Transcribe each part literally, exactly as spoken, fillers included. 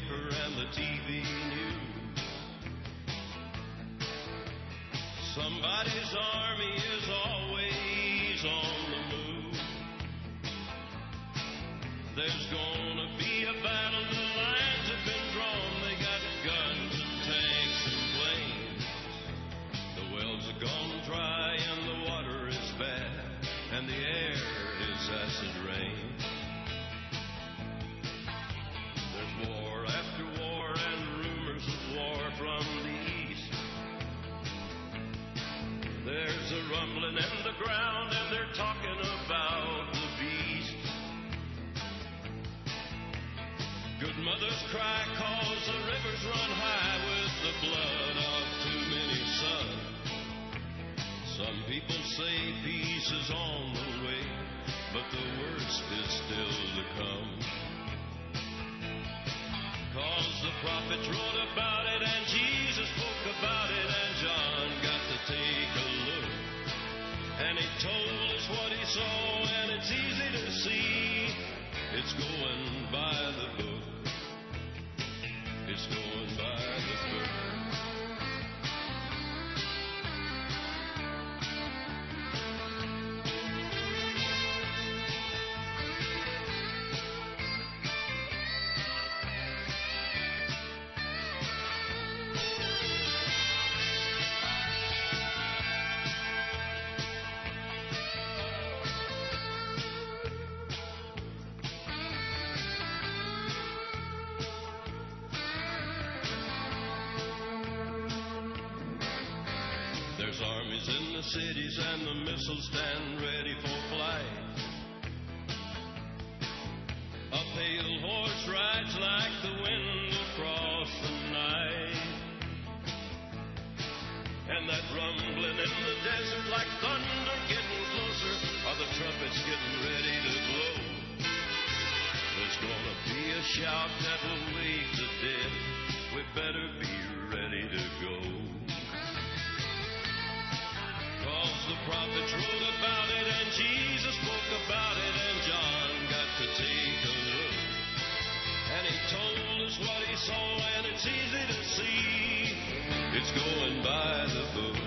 paper and the T V news. Somebody's army is always on the move. There's gonna be a battle, the lines have been drawn. They got guns and tanks and planes. The wells are gone dry and the water is bad, and the air is acid rain. There's war after war and rumors of war from the east. There's a rumbling in the ground and they're talking about the beast. Good mothers cry cause the rivers run high with the blood of too many sons. Some people say peace is on the way, but the worst is still to come. Cause the prophets wrote about it and Jesus spoke about it and John got to take a look. And he told us what he saw and it's easy to see. It's going by the book. It's going by the book. There's armies in the cities and the missiles stand ready for flight. A pale horse rides like the wind across the night. And that rumbling in the desert like thunder getting closer, are the trumpets getting ready to blow. There's gonna be a shout that will wake the dead. We better be ready to go. Cause the prophets wrote about it and Jesus spoke about it and John got to take a look. And he told us what he saw and it's easy to see. It's going by the book.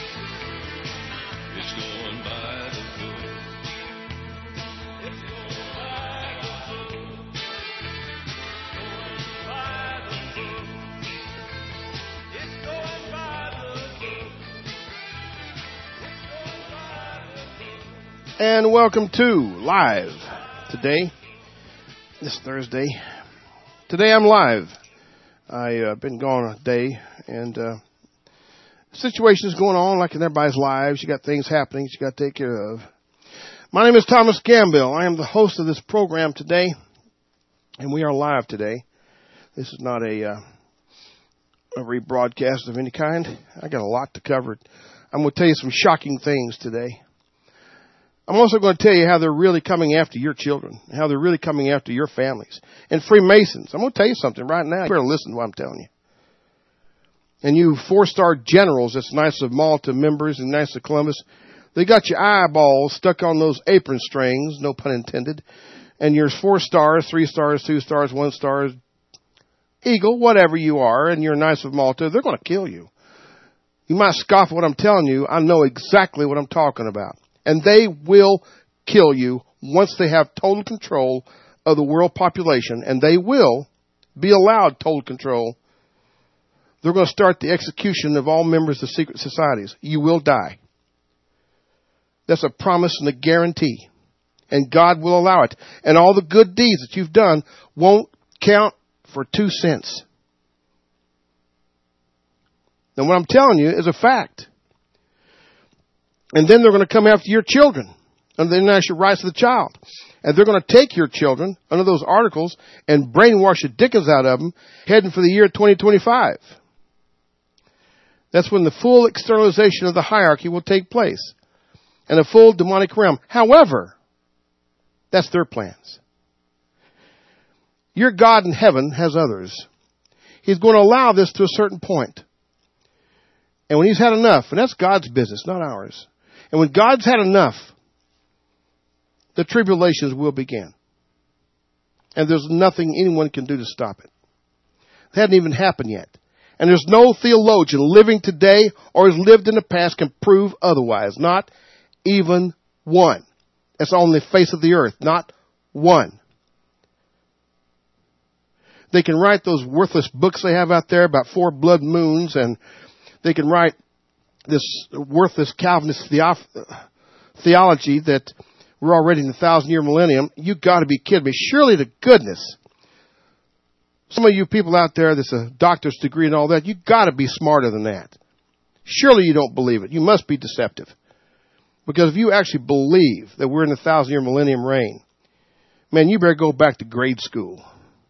It's going by the book. It's going by the book. Going by the book. It's going by the book. And welcome to Live today, this Thursday. Today I'm live. I've uh, been gone a day, and uh, situations going on like in everybody's lives. You got things happening you got to take care of. My name is Thomas Gambill. I am the host of this program today, and we are live today. This is not a, uh, a rebroadcast of any kind. I got a lot to cover. I'm going to tell you some shocking things today. I'm also going to tell you how they're really coming after your children, how they're really coming after your families. And Freemasons, I'm going to tell you something right now. You better listen to what I'm telling you. And you four-star generals, that's Knights of Malta members and Knights of Columbus, they got your eyeballs stuck on those apron strings, no pun intended. And you're four stars, three stars, two stars, one star, Eagle, whatever you are, and you're Knights of Malta, they're going to kill you. You might scoff at what I'm telling you. I know exactly what I'm talking about. And they will kill you once they have total control of the world population. And they will be allowed total control. They're going to start the execution of all members of secret societies. You will die. That's a promise and a guarantee. And God will allow it. And all the good deeds that you've done won't count for two cents. Now what I'm telling you is a fact. And then they're going to come after your children under the International Rights of the Child. And they're going to take your children under those articles and brainwash the dickens out of them heading for the year twenty twenty-five. That's when the full externalization of the hierarchy will take place and a full demonic realm. However, that's their plans. Your God in heaven has others. He's going to allow this to a certain point. And when he's had enough, and that's God's business, not ours. And when God's had enough, the tribulations will begin. And there's nothing anyone can do to stop it. It hadn't even happened yet. And there's no theologian living today or has lived in the past can prove otherwise. Not even one. That's on the face of the earth. Not one. They can write those worthless books they have out there about four blood moons, and they can write this worthless Calvinist theof- theology that we're already in the thousand-year millennium. You got to be kidding me. Surely to goodness, some of you people out there that's a doctor's degree and all that, you got to be smarter than that. Surely you don't believe it. You must be deceptive. Because if you actually believe that we're in the thousand-year millennium reign, man, you better go back to grade school.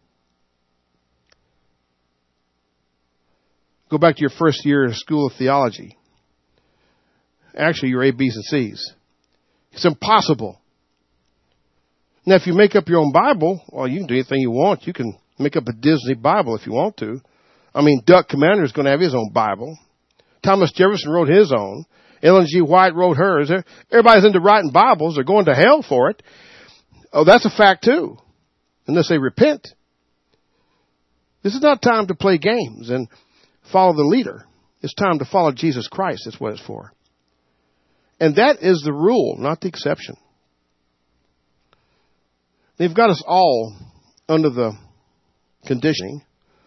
Go back to your first year in School of Theology. Actually, your A, B's, and C's. It's impossible. Now, if you make up your own Bible, well, you can do anything you want. You can make up a Disney Bible if you want to. I mean, Duck Commander is going to have his own Bible. Thomas Jefferson wrote his own. Ellen G. White wrote hers. Everybody's into writing Bibles. They're going to hell for it. Oh, that's a fact, too. Unless they repent. This is not time to play games and follow the leader. It's time to follow Jesus Christ. That's what it's for. And that is the rule, not the exception. They've got us all under the conditioning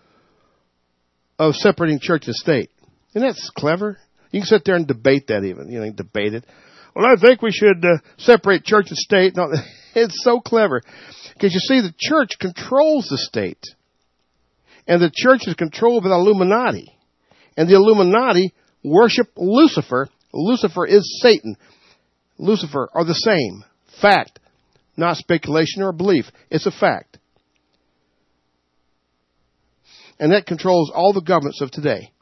of separating church and state. And that's clever. You can sit there and debate that even. You know, debate it. Well, I think we should uh, separate church and state. No, it's so clever. Because you see, the church controls the state. And the church is controlled by the Illuminati. And the Illuminati worship Lucifer. Lucifer is Satan. Lucifer are the same. Fact. Not speculation or belief. It's a fact. And that controls all the governments of today.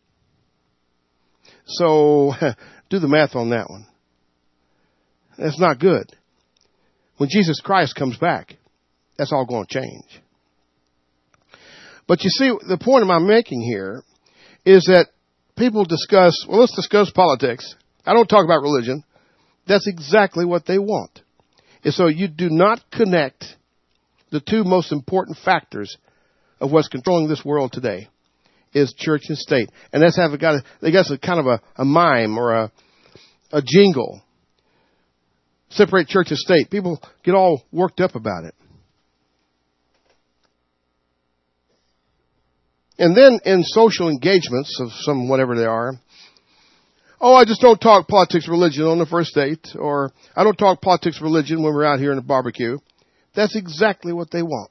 So, do the math on that one. That's not good. When Jesus Christ comes back, that's all going to change. But you see, the point I'm making here is that people discuss, well, let's discuss politics. I don't talk about religion. That's exactly what they want. And so you do not connect the two most important factors of what's controlling this world today is church and state. And that's how they got a, they got a kind of a, a mime or a, a jingle. Separate church and state. People get all worked up about it. And then in social engagements of some whatever they are, oh, I just don't talk politics, religion on the first date, or I don't talk politics, religion when we're out here in the barbecue. That's exactly what they want.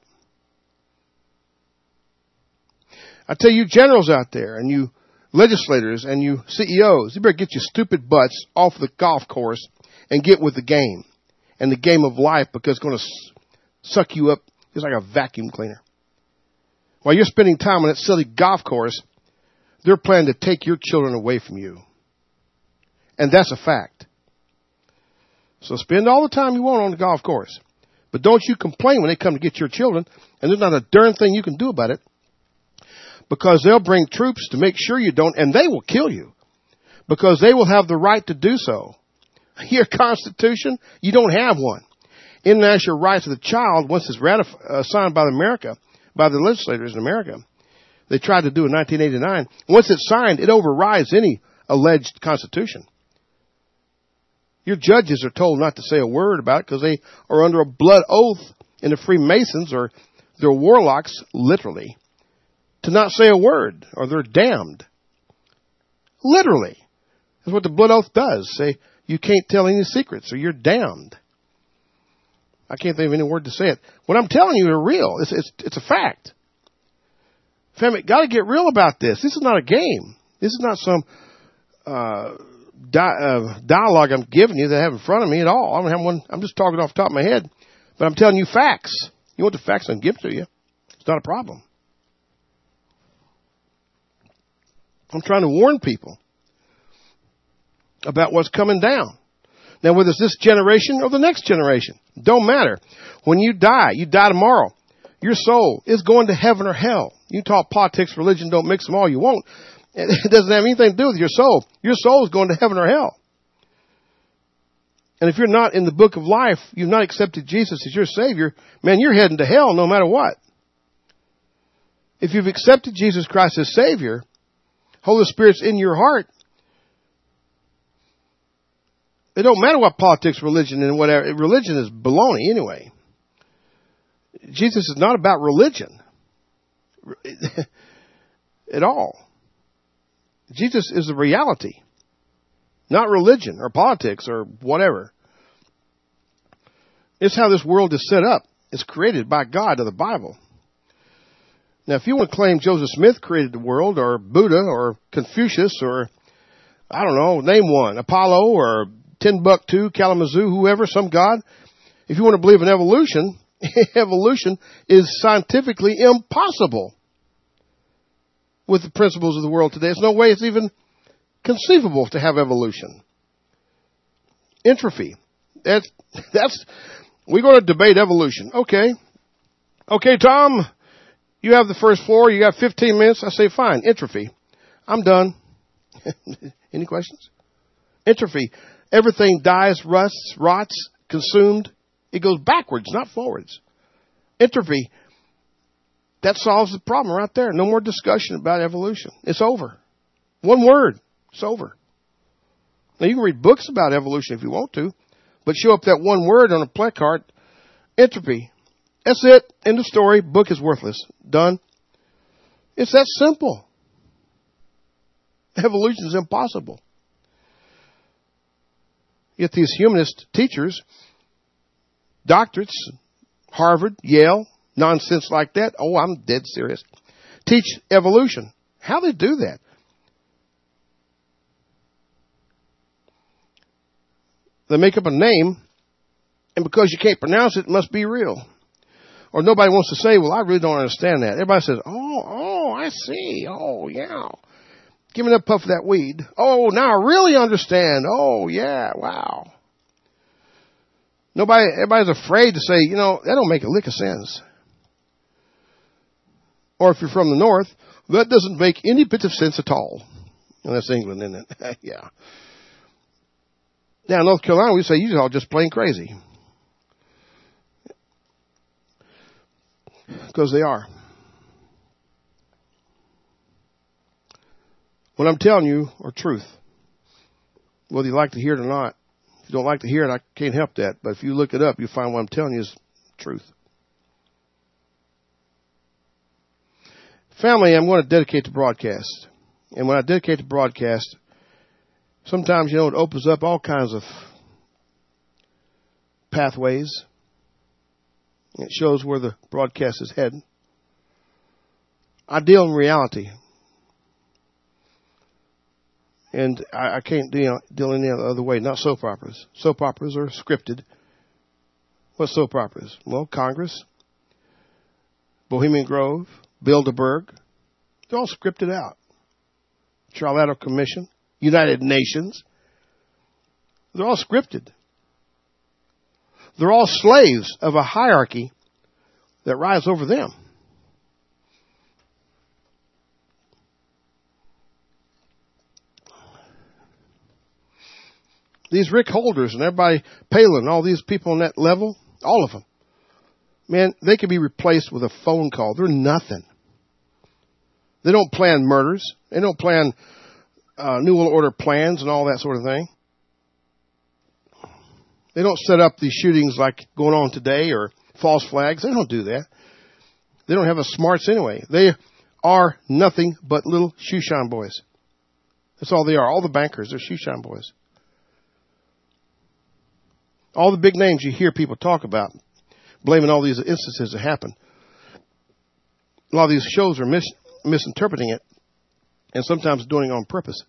I tell you generals out there and you legislators and you C E Os, you better get your stupid butts off the golf course and get with the game and the game of life, because it's going to suck you up just like a vacuum cleaner. While you're spending time on that silly golf course, they're planning to take your children away from you. And that's a fact. So spend all the time you want on the golf course. But don't you complain when they come to get your children, and there's not a darn thing you can do about it. Because they'll bring troops to make sure you don't, and they will kill you. Because they will have the right to do so. Your Constitution, you don't have one. International rights of the child, once it's ratified, uh, signed by America, by the legislators in America, they tried to do in nineteen eighty-nine. Once it's signed, it overrides any alleged Constitution. Your judges are told not to say a word about it because they are under a blood oath in the Freemasons, or they're warlocks, literally, to not say a word, or they're damned. Literally. That's what the blood oath does. Say, you can't tell any secrets, or you're damned. I can't think of any word to say it. What I'm telling you are real. It's, it's, it's a fact. Family, got to get real about this. This is not a game. This is not some uh, di- uh, dialogue I'm giving you that I have in front of me at all. I don't have one. I'm just talking off the top of my head. But I'm telling you facts. You want the facts, I can give it to you. It's not a problem. I'm trying to warn people about what's coming down. Now, whether it's this generation or the next generation, don't matter. When you die, you die tomorrow. Your soul is going to heaven or hell. You talk politics, religion, don't mix them all you want. It doesn't have anything to do with your soul. Your soul is going to heaven or hell. And if you're not in the book of life, you've not accepted Jesus as your Savior, man, you're heading to hell no matter what. If you've accepted Jesus Christ as Savior, Holy Spirit's in your heart, it don't matter what politics, religion, and whatever. Religion is baloney anyway. Jesus is not about religion at all. Jesus is the reality, not religion or politics or whatever. It's how this world is set up. It's created by God in the Bible. Now, if you want to claim Joseph Smith created the world, or Buddha, or Confucius, or, I don't know, name one, Apollo, or Timbuktu, Kalamazoo, whoever, some god, if you want to believe in evolution, evolution is scientifically impossible with the principles of the world today. There's no way it's even conceivable to have evolution. Entropy. That's, that's, we're going to debate evolution. Okay. Okay, Tom, you have the first floor. You got fifteen minutes. I say, fine. Entropy. I'm done. Any questions? Entropy. Everything dies, rusts, rots, consumed. It goes backwards, not forwards. Entropy. That solves the problem right there. No more discussion about evolution. It's over. One word. It's over. Now, you can read books about evolution if you want to, but show up that one word on a placard, entropy. That's it. End of story. Book is worthless. Done. It's that simple. Evolution is impossible. Yet these humanist teachers, doctorates, Harvard, Yale, nonsense like that. Oh, I'm dead serious. Teach evolution. How do they do that? They make up a name, and because you can't pronounce it, it must be real. Or nobody wants to say, well, I really don't understand that. Everybody says, oh, oh, I see. Oh, yeah. Give me that puff of that weed. Oh, now I really understand. Oh, yeah, wow. Nobody, everybody's afraid to say, you know, that don't make a lick of sense. Or if you're from the north, that doesn't make any bit of sense at all. And that's England, isn't it? Yeah. Now, in North Carolina, we say, you're all just plain crazy. Because they are. What I'm telling you are truth. Whether you like to hear it or not. If you don't like to hear it, I can't help that. But if you look it up, you'll find what I'm telling you is truth. Family, I'm going to dedicate the broadcast. And when I dedicate the broadcast, sometimes, you know, it opens up all kinds of pathways. It shows where the broadcast is heading. I deal in reality. And I, I can't deal, deal any other way. Not soap operas. Soap operas are scripted. What soap operas? Well, Congress, Bohemian Grove, Bilderberg. They're all scripted out. Trilateral Commission, United Nations. They're all scripted. They're all slaves of a hierarchy that rides over them. These Rick Holders and everybody, Palin, all these people on that level, all of them, man, they could be replaced with a phone call. They're nothing. They don't plan murders. They don't plan uh, New World Order plans and all that sort of thing. They don't set up these shootings like going on today or false flags. They don't do that. They don't have a smarts anyway. They are nothing but little shoeshine boys. That's all they are. All the bankers, they're shoeshine boys. All the big names you hear people talk about, blaming all these instances that happen. A lot of these shows are mis- misinterpreting it and sometimes doing it on purpose.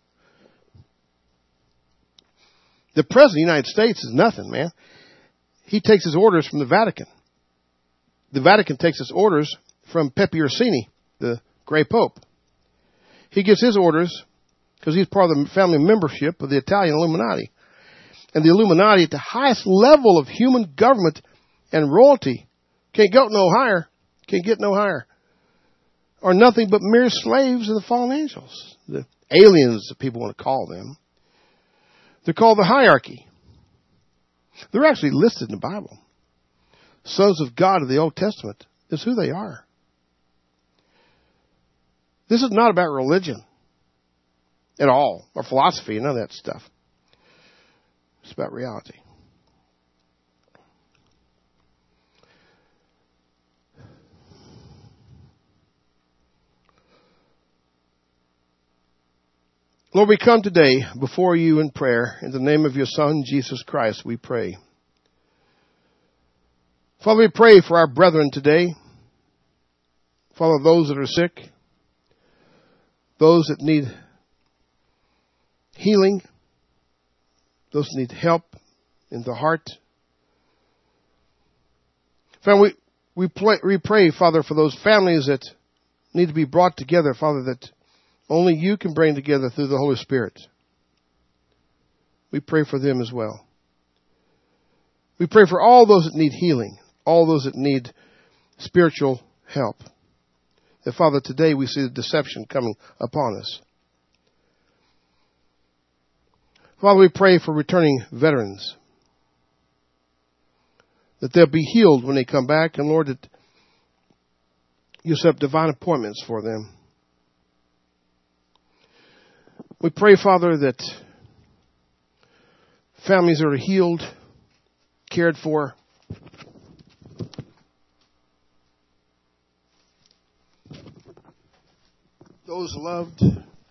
The President of the United States is nothing, man. He takes his orders from the Vatican. The Vatican takes its orders from Pepe Orsini, the Grey Pope. He gets his orders because he's part of the family membership of the Italian Illuminati. And the Illuminati at the highest level of human government and royalty can't go no higher, can't get no higher, are nothing but mere slaves of the fallen angels. The aliens, that people want to call them. They're called the hierarchy. They're actually listed in the Bible. Sons of God of the Old Testament is who they are. This is not about religion at all, or philosophy, none of that stuff. It's about reality. Lord, we come today before you in prayer. In the name of your Son, Jesus Christ, we pray. Father, we pray for our brethren today. Father, those that are sick, those that need healing, those that need help in the heart. Father, we, we, play, we pray, Father, for those families that need to be brought together, Father, that only you can bring together through the Holy Spirit. We pray for them as well. We pray for all those that need healing, all those that need spiritual help. That, Father, today we see the deception coming upon us. Father, we pray for returning veterans, that they'll be healed when they come back, and Lord, that you set up divine appointments for them. We pray, Father, that families are healed, cared for. Those loved.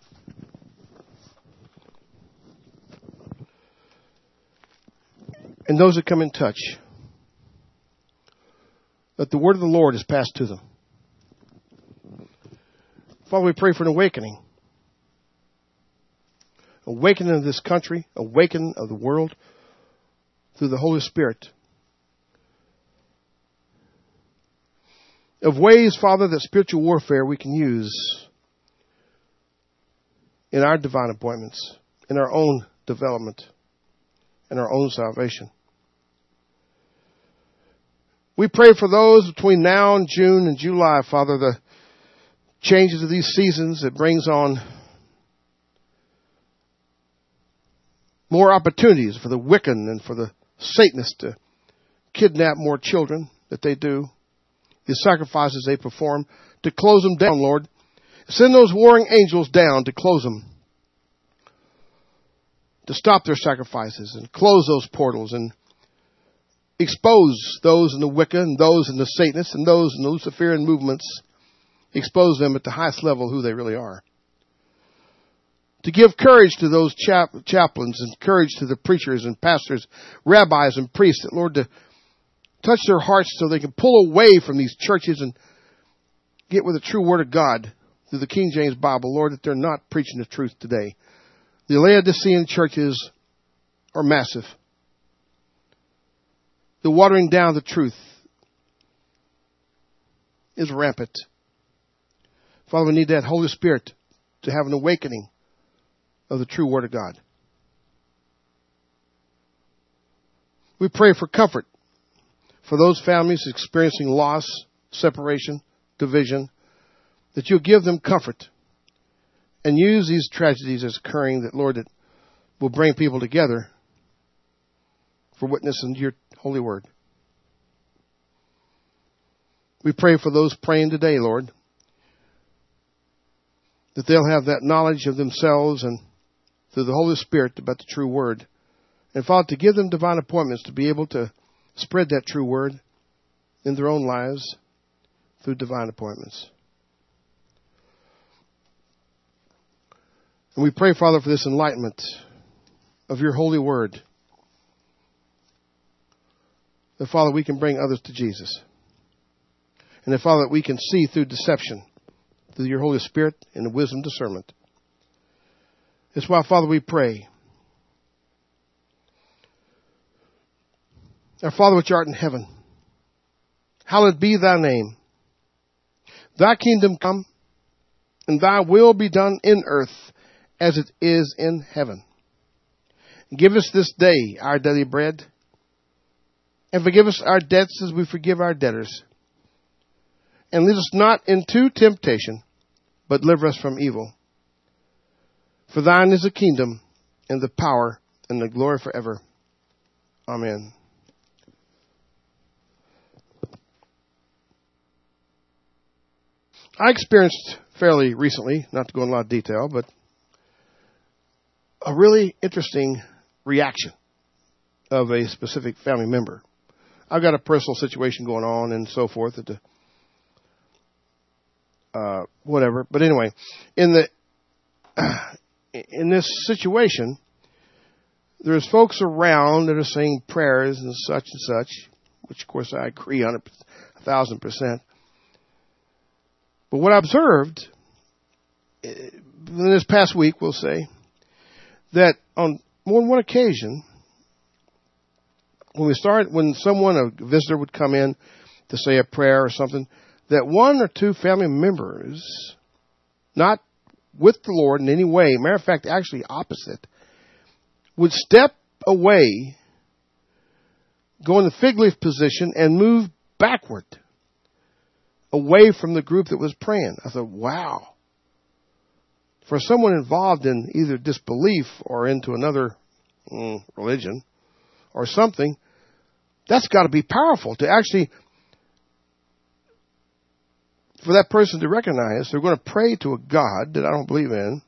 And those that come in touch, that the word of the Lord is passed to them. Father, we pray for an awakening. Awakening of this country, awakening of the world through the Holy Spirit. Of ways, Father, that spiritual warfare we can use in our divine appointments, in our own development, in our own salvation. We pray for those between now and June and July, Father, the changes of these seasons that brings on more opportunities for the Wiccan and for the Satanists to kidnap more children that they do. The sacrifices they perform to close them down, Lord. Send those warring angels down to close them. To stop their sacrifices and close those portals and expose those in the Wicca and those in the Satanists and those in the Luciferian movements. Expose them at the highest level who they really are. To give courage to those chap- chaplains and courage to the preachers and pastors, rabbis and priests, that, Lord, to touch their hearts so they can pull away from these churches and get with the true Word of God through the King James Bible, Lord, that they're not preaching the truth today. The Laodicean churches are massive. The watering down the truth is rampant. Father, we need that Holy Spirit to have an awakening of the true Word of God. We pray for comfort for those families experiencing loss, separation, division, that you'll give them comfort and use these tragedies as occurring, that, Lord, that will bring people together for witnessing your holy word. We pray for those praying today, Lord, that they'll have that knowledge of themselves and through the Holy Spirit about the true word. And Father, to give them divine appointments to be able to spread that true word in their own lives through divine appointments. And we pray, Father, for this enlightenment of your holy word. That, Father, we can bring others to Jesus. And that, Father, that we can see through deception, through your Holy Spirit and the wisdom discernment. That's why, Father, we pray. Our Father which art in heaven, hallowed be thy name. Thy kingdom come, and thy will be done in earth as it is in heaven. Give us this day our daily bread, and forgive us our debts as we forgive our debtors. And lead us not into temptation, but deliver us from evil. For thine is the kingdom, and the power, and the glory forever. Amen. I experienced fairly recently, not to go in a lot of detail, but a really interesting reaction of a specific family member. I've got a personal situation going on and so forth at the uh, whatever. But anyway, in the uh, in this situation, there's folks around that are saying prayers and such and such, which of course I agree on a thousand percent. But what I observed in this past week, we'll say, that on more than one occasion, when we start, when someone, a visitor would come in to say a prayer or something, that one or two family members, not with the Lord in any way, matter of fact, actually opposite, would step away, go in the fig leaf position, and move backward, away from the group that was praying. I thought, wow. For someone involved in either disbelief or into another mm, religion or something, that's got to be powerful to actually, for that person to recognize they're going to pray to a God that I don't believe in.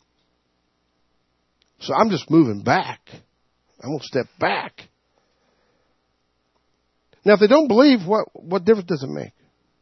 So I'm just moving back. I'm going to step back. Now, if they don't believe, what, what difference does it make?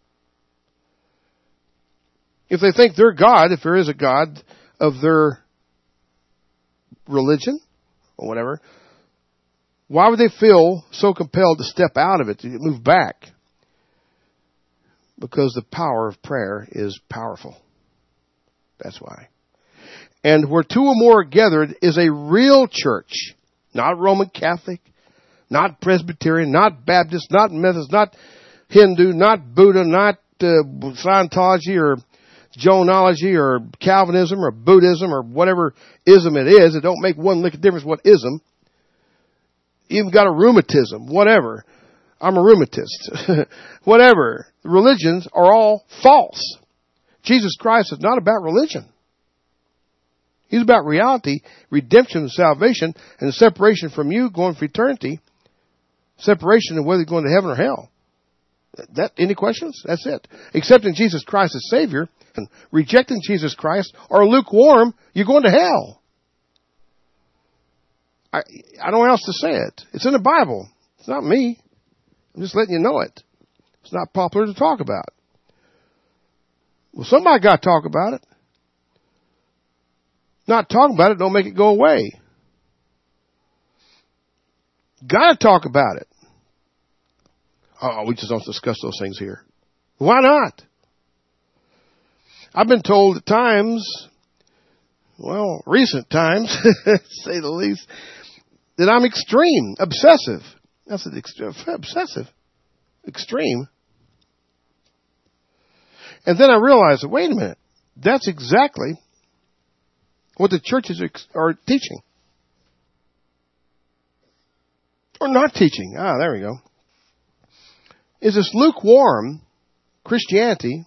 If they think they're God, if there is a God of their religion or whatever, why would they feel so compelled to step out of it, to move back? Because the power of prayer is powerful. That's why. And where two or more are gathered is a real church. Not Roman Catholic, not Presbyterian, not Baptist, not Methodist, not Hindu, not Buddha, not uh, Scientology or Jonology or Calvinism or Buddhism or whatever ism it is. It don't make one lick of difference what ism. Even got a rheumatism, whatever. I'm a rheumatist. Whatever. Religions are all false. Jesus Christ is not about religion. He's about reality, redemption, and salvation, and the separation from you going for eternity. Separation of whether you're going to heaven or hell. That, any questions? That's it. Accepting Jesus Christ as Savior and rejecting Jesus Christ or lukewarm, you're going to hell. I, I don't know how else to say it. It's in the Bible. It's not me. I'm just letting you know it. It's not popular to talk about. Well, somebody got to talk about it. Not talking about it don't make it go away. Got to talk about it. Oh, we just don't discuss those things here. Why not? I've been told at times, well, recent times, to say the least, that I'm extreme, obsessive. That's an extreme, obsessive, extreme. And then I realized, wait a minute, that's exactly what the churches are teaching. Or not teaching. Ah, there we go. Is this lukewarm Christianity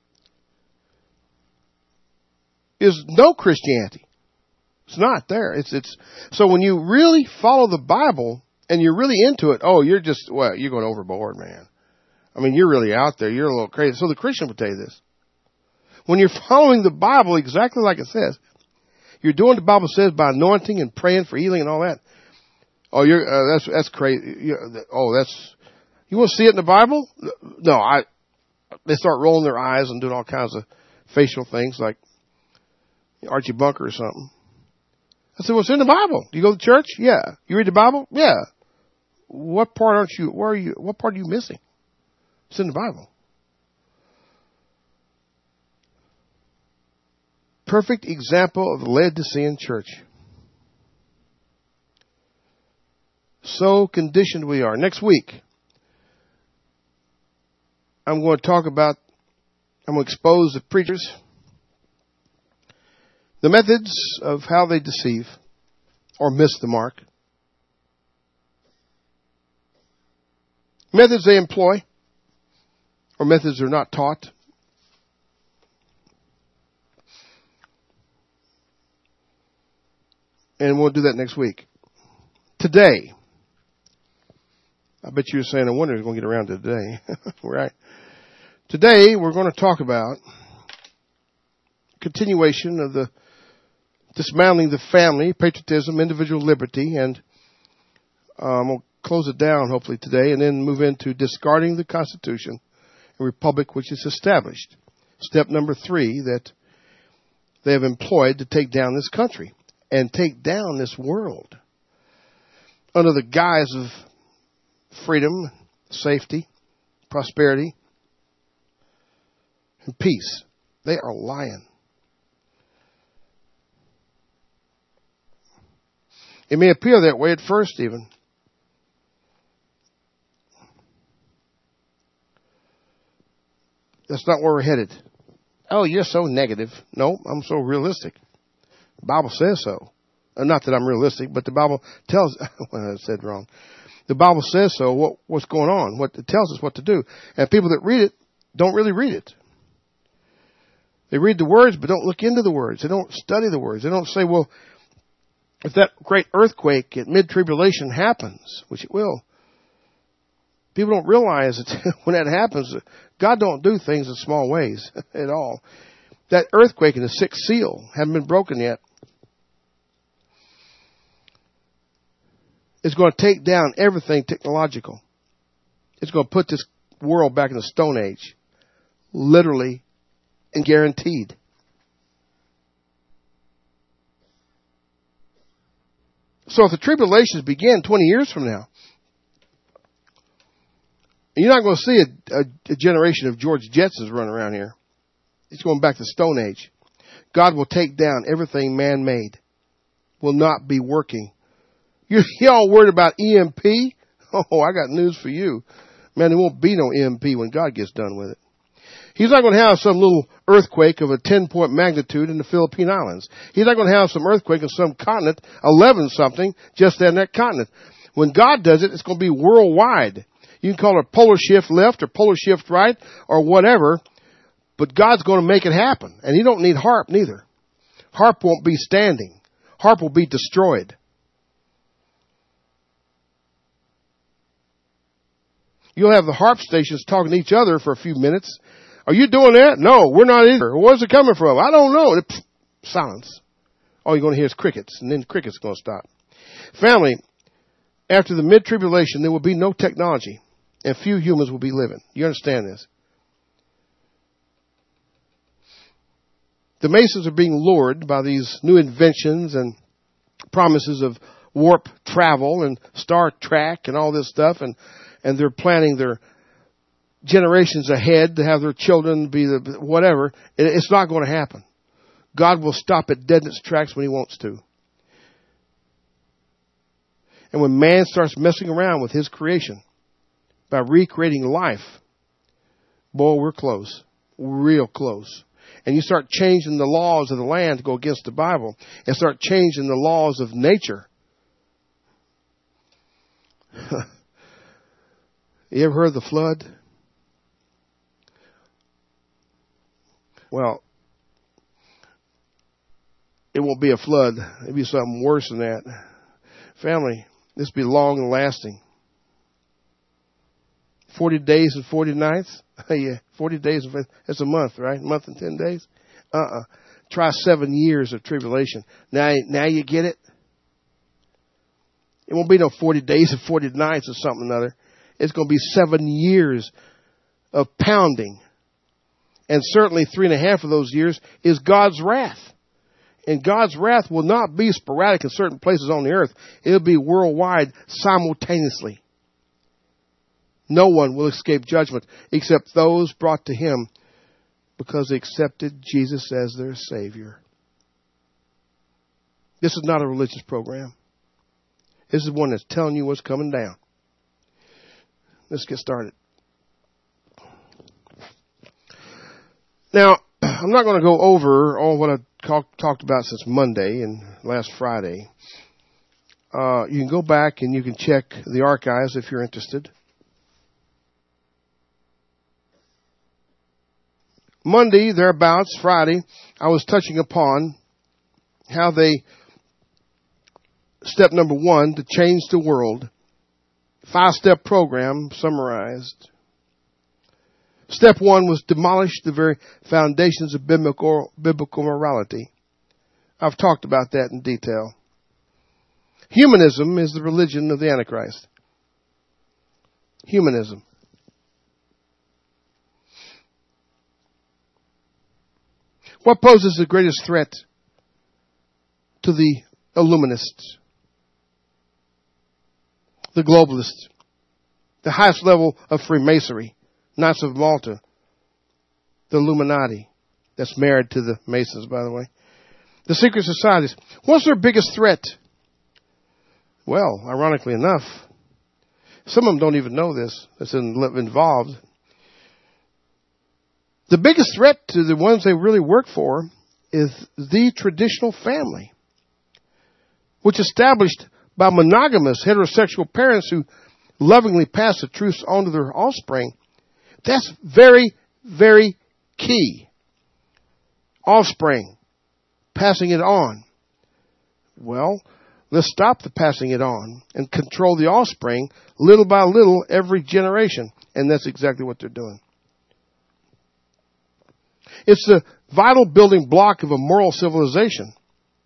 is no Christianity. It's not there. It's, it's, so when you really follow the Bible and you're really into it, oh, you're just, well, you're going overboard, man. I mean, you're really out there. You're a little crazy. So the Christian would tell you this. When you're following the Bible exactly like it says, you're doing what the Bible says by anointing and praying for healing and all that. Oh, you're, uh, that's, that's crazy. You're, oh, that's, you want to see it in the Bible? No, I, they start rolling their eyes and doing all kinds of facial things like Archie Bunker or something. I said, well, it's in the Bible. Do you go to church? Yeah. You read the Bible? Yeah. What part aren't you, where are you, what part are you missing? It's in the Bible. Perfect example of the Laodicean church. So conditioned we are. Next week, I'm going to talk about, I'm going to expose the preachers, the methods of how they deceive or miss the mark, methods they employ, or methods they're not taught. And we'll do that next week. Today, I bet you're saying, I wonder who's going to get around to today. Right. Today, we're going to talk about continuation of the dismantling the family, patriotism, individual liberty, and um, we'll close it down hopefully today, and then move into discarding the Constitution and republic which is established. Step number three that they have employed to take down this country and take down this world under the guise of freedom, safety, prosperity, and peace. They are lying. It may appear that way at first even. That's not where we're headed. Oh, you're so negative. No, I'm so realistic. The Bible says so. Uh, not that I'm realistic, but the Bible tells, well, I said wrong. The Bible says so, what, what's going on, what it tells us what to do. And people that read it don't really read it. They read the words, but don't look into the words. They don't study the words. They don't say, well, if that great earthquake at mid-tribulation happens, which it will, people don't realize that when that happens, God don't do things in small ways at all. That earthquake and the sixth seal haven't been broken yet. It's going to take down everything technological. It's going to put this world back in the Stone Age. Literally and guaranteed. So if the tribulations begin twenty years from now, you're not going to see a, a, a generation of George Jetsons running around here. It's going back to the Stone Age. God will take down everything man-made. Will not be working. You y'all worried about E M P? Oh, I got news for you. Man, there won't be no E M P when God gets done with it. He's not going to have some little earthquake of a ten-point magnitude in the Philippine Islands. He's not going to have some earthquake in some continent, eleven something, just in that continent. When God does it, it's going to be worldwide. You can call it polar shift left or polar shift right or whatever, but God's going to make it happen. And you don't need HAARP neither. HAARP won't be standing. HAARP will be destroyed. You'll have the HAARP stations talking to each other for a few minutes. Are you doing that? No, we're not either. Where's it coming from? I don't know. Pfft, silence. All you're going to hear is crickets, and then crickets are going to stop. Family, after the mid-tribulation, there will be no technology, and few humans will be living. You understand this? The Masons are being lured by these new inventions and promises of warp travel and Star Trek and all this stuff, and and they're planning their generations ahead to have their children be the whatever. It's not going to happen. God will stop it dead in its tracks when he wants to. And when man starts messing around with his creation by recreating life, boy, we're close. Real close. And you start changing the laws of the land to go against the Bible and start changing the laws of nature. You ever heard of the flood? Well, it won't be a flood. It'll be something worse than that. Family, this will be long and lasting. Forty days and forty nights? Yeah, forty days, that's a month, right? A month and ten days? Uh-uh. Try seven years of tribulation. Now, now you get it? It won't be no forty days and forty nights or something or another. It's going to be seven years of pounding. And certainly three and a half of those years is God's wrath. And God's wrath will not be sporadic in certain places on the earth. It'll be worldwide simultaneously. No one will escape judgment except those brought to him because they accepted Jesus as their Savior. This is not a religious program. This is one that's telling you what's coming down. Let's get started. Now, I'm not going to go over all what I've talk, talked about since Monday and last Friday. Uh, you can go back and you can check the archives if you're interested. Monday, thereabouts, Friday, I was touching upon how they, step number one, to change the world, five-step program summarized. Step one was demolish the very foundations of biblical, biblical morality. I've talked about that in detail. Humanism is the religion of the Antichrist. Humanism. What poses the greatest threat to the Illuminists, the globalists, the highest level of Freemasonry, Knights of Malta, the Illuminati, that's married to the Masons, by the way, the secret societies? What's their biggest threat? Well, ironically enough, some of them don't even know this, that's involved. The biggest threat to the ones they really work for is the traditional family, which is established by monogamous heterosexual parents who lovingly pass the truths on to their offspring. That's very, very key. Offspring. Passing it on. Well, let's stop the passing it on and control the offspring little by little every generation. And that's exactly what they're doing. It's the vital building block of a moral civilization.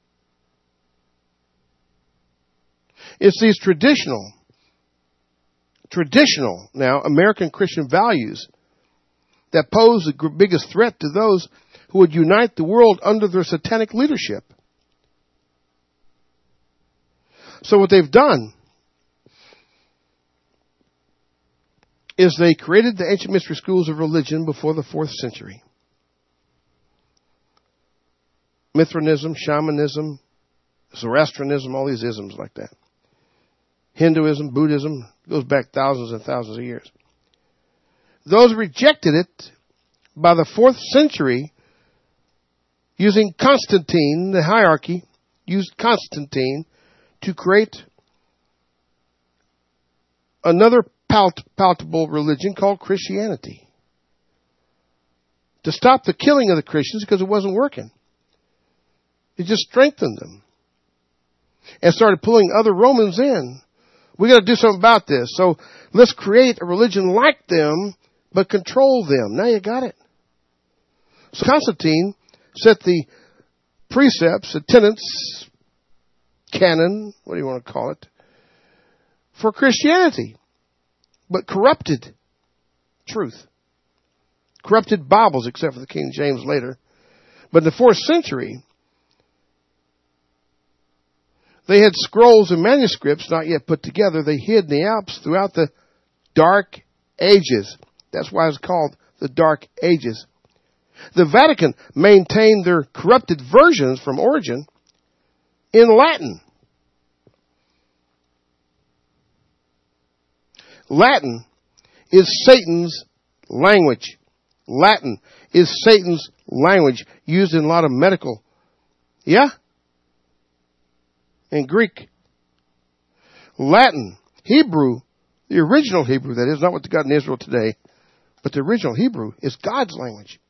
It's these traditional, traditional, now, American Christian values that pose the biggest threat to those who would unite the world under their satanic leadership. So what they've done is they created the ancient mystery schools of religion before the fourth century. Mithraism, shamanism, Zoroastrianism, all these isms like that. Hinduism, Buddhism, goes back thousands and thousands of years. Those rejected it by the fourth century using Constantine, the hierarchy, used Constantine to create another palt- palatable religion called Christianity. To stop the killing of the Christians because it wasn't working. It just strengthened them. And started pulling other Romans in. We got to do something about this. So let's create a religion like them, but control them. Now you got it. So Constantine set the precepts, the tenets, canon, what do you want to call it, for Christianity, but corrupted truth. Corrupted Bibles, except for the King James later. But in the fourth century, they had scrolls and manuscripts not yet put together. They hid in the Alps throughout the Dark Ages. That's why it's called the Dark Ages. The Vatican maintained their corrupted versions from Origen in Latin. Latin is Satan's language. Latin is Satan's language used in a lot of medical. Yeah? And Greek. Latin, Hebrew, the original Hebrew, that is, not what they got in Israel today, but the original Hebrew is God's language.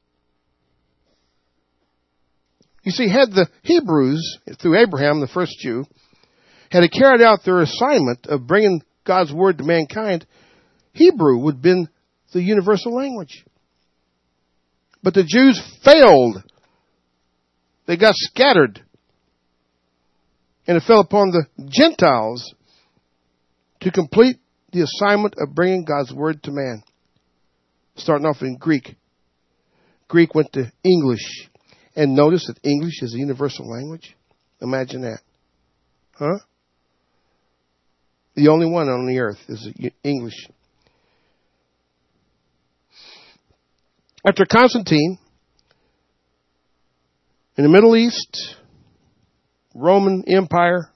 You see, had the Hebrews, through Abraham, the first Jew, had they carried out their assignment of bringing God's word to mankind, Hebrew would have been the universal language. But the Jews failed. They got scattered. And it fell upon the Gentiles to complete the assignment of bringing God's word to man. Starting off in Greek. Greek went to English. And notice that English is a universal language. Imagine that. Huh? The only one on the earth is English. After Constantine, in the Middle East, Roman Empire,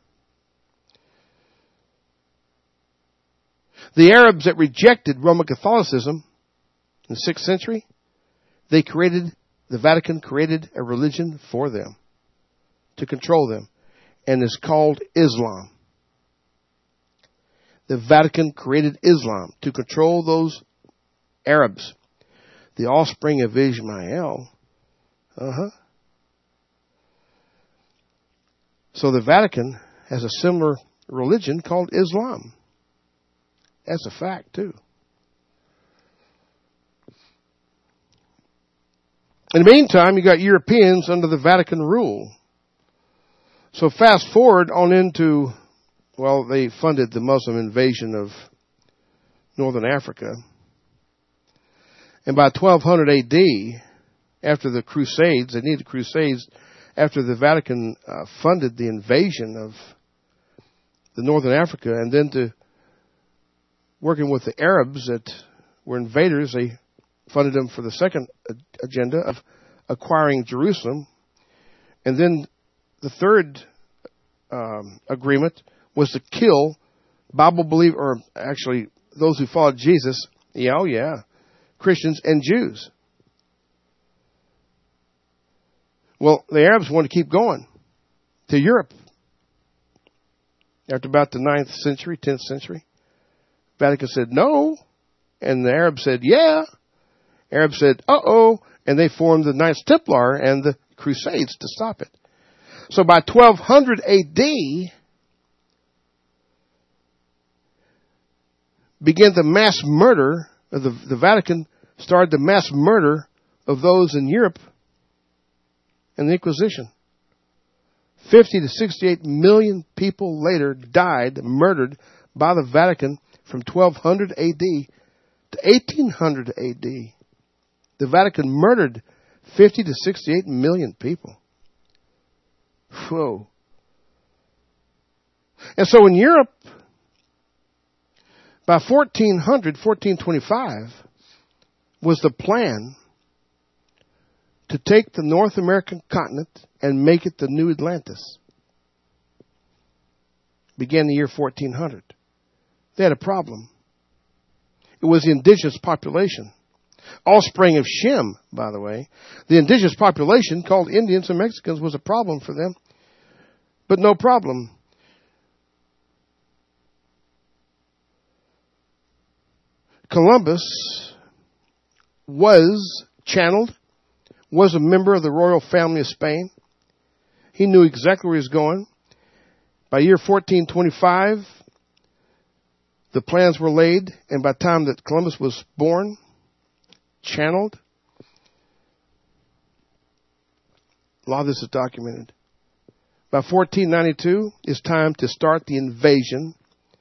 the Arabs that rejected Roman Catholicism in the sixth century, they created, the Vatican created a religion for them to control them, and it's called Islam. The Vatican created Islam to control those Arabs, the offspring of Ishmael. Uh-huh. So the Vatican has a similar religion called Islam. That's a fact, too. In the meantime, you got Europeans under the Vatican rule. So fast forward on into, well, they funded the Muslim invasion of northern Africa. And by twelve hundred A D, after the Crusades, they needed Crusades, after the Vatican uh, funded the invasion of the northern Africa, and then to working with the Arabs that were invaders, they funded them for the second agenda of acquiring Jerusalem. And then the third um, agreement was to kill Bible believers, or actually those who followed Jesus. Yeah, oh yeah, Christians and Jews. Well, the Arabs wanted to keep going to Europe. After about the ninth century, tenth century, Vatican said no, and the Arabs said yeah. Arabs said uh-oh, and they formed the Knights Templar and the Crusades to stop it. So by twelve hundred A D, began the mass murder of the, the Vatican started the mass murder of those in Europe and the Inquisition. fifty to sixty-eight million people later died, murdered by the Vatican from twelve hundred A D to eighteen hundred A D. The Vatican murdered fifty to sixty-eight million people. Whoa. And so in Europe, by fourteen hundred, fourteen twenty-five, was the plan to take the North American continent and make it the new Atlantis. Began the year fourteen hundred. They had a problem. It was the indigenous population. Offspring of Shem, by the way. The indigenous population, called Indians and Mexicans, was a problem for them. But no problem. Columbus was channeled, was a member of the royal family of Spain. He knew exactly where he was going. By year fourteen twenty-five, the plans were laid, and by the time that Columbus was born, channeled, a lot of this is documented. By fourteen ninety-two, it's time to start the invasion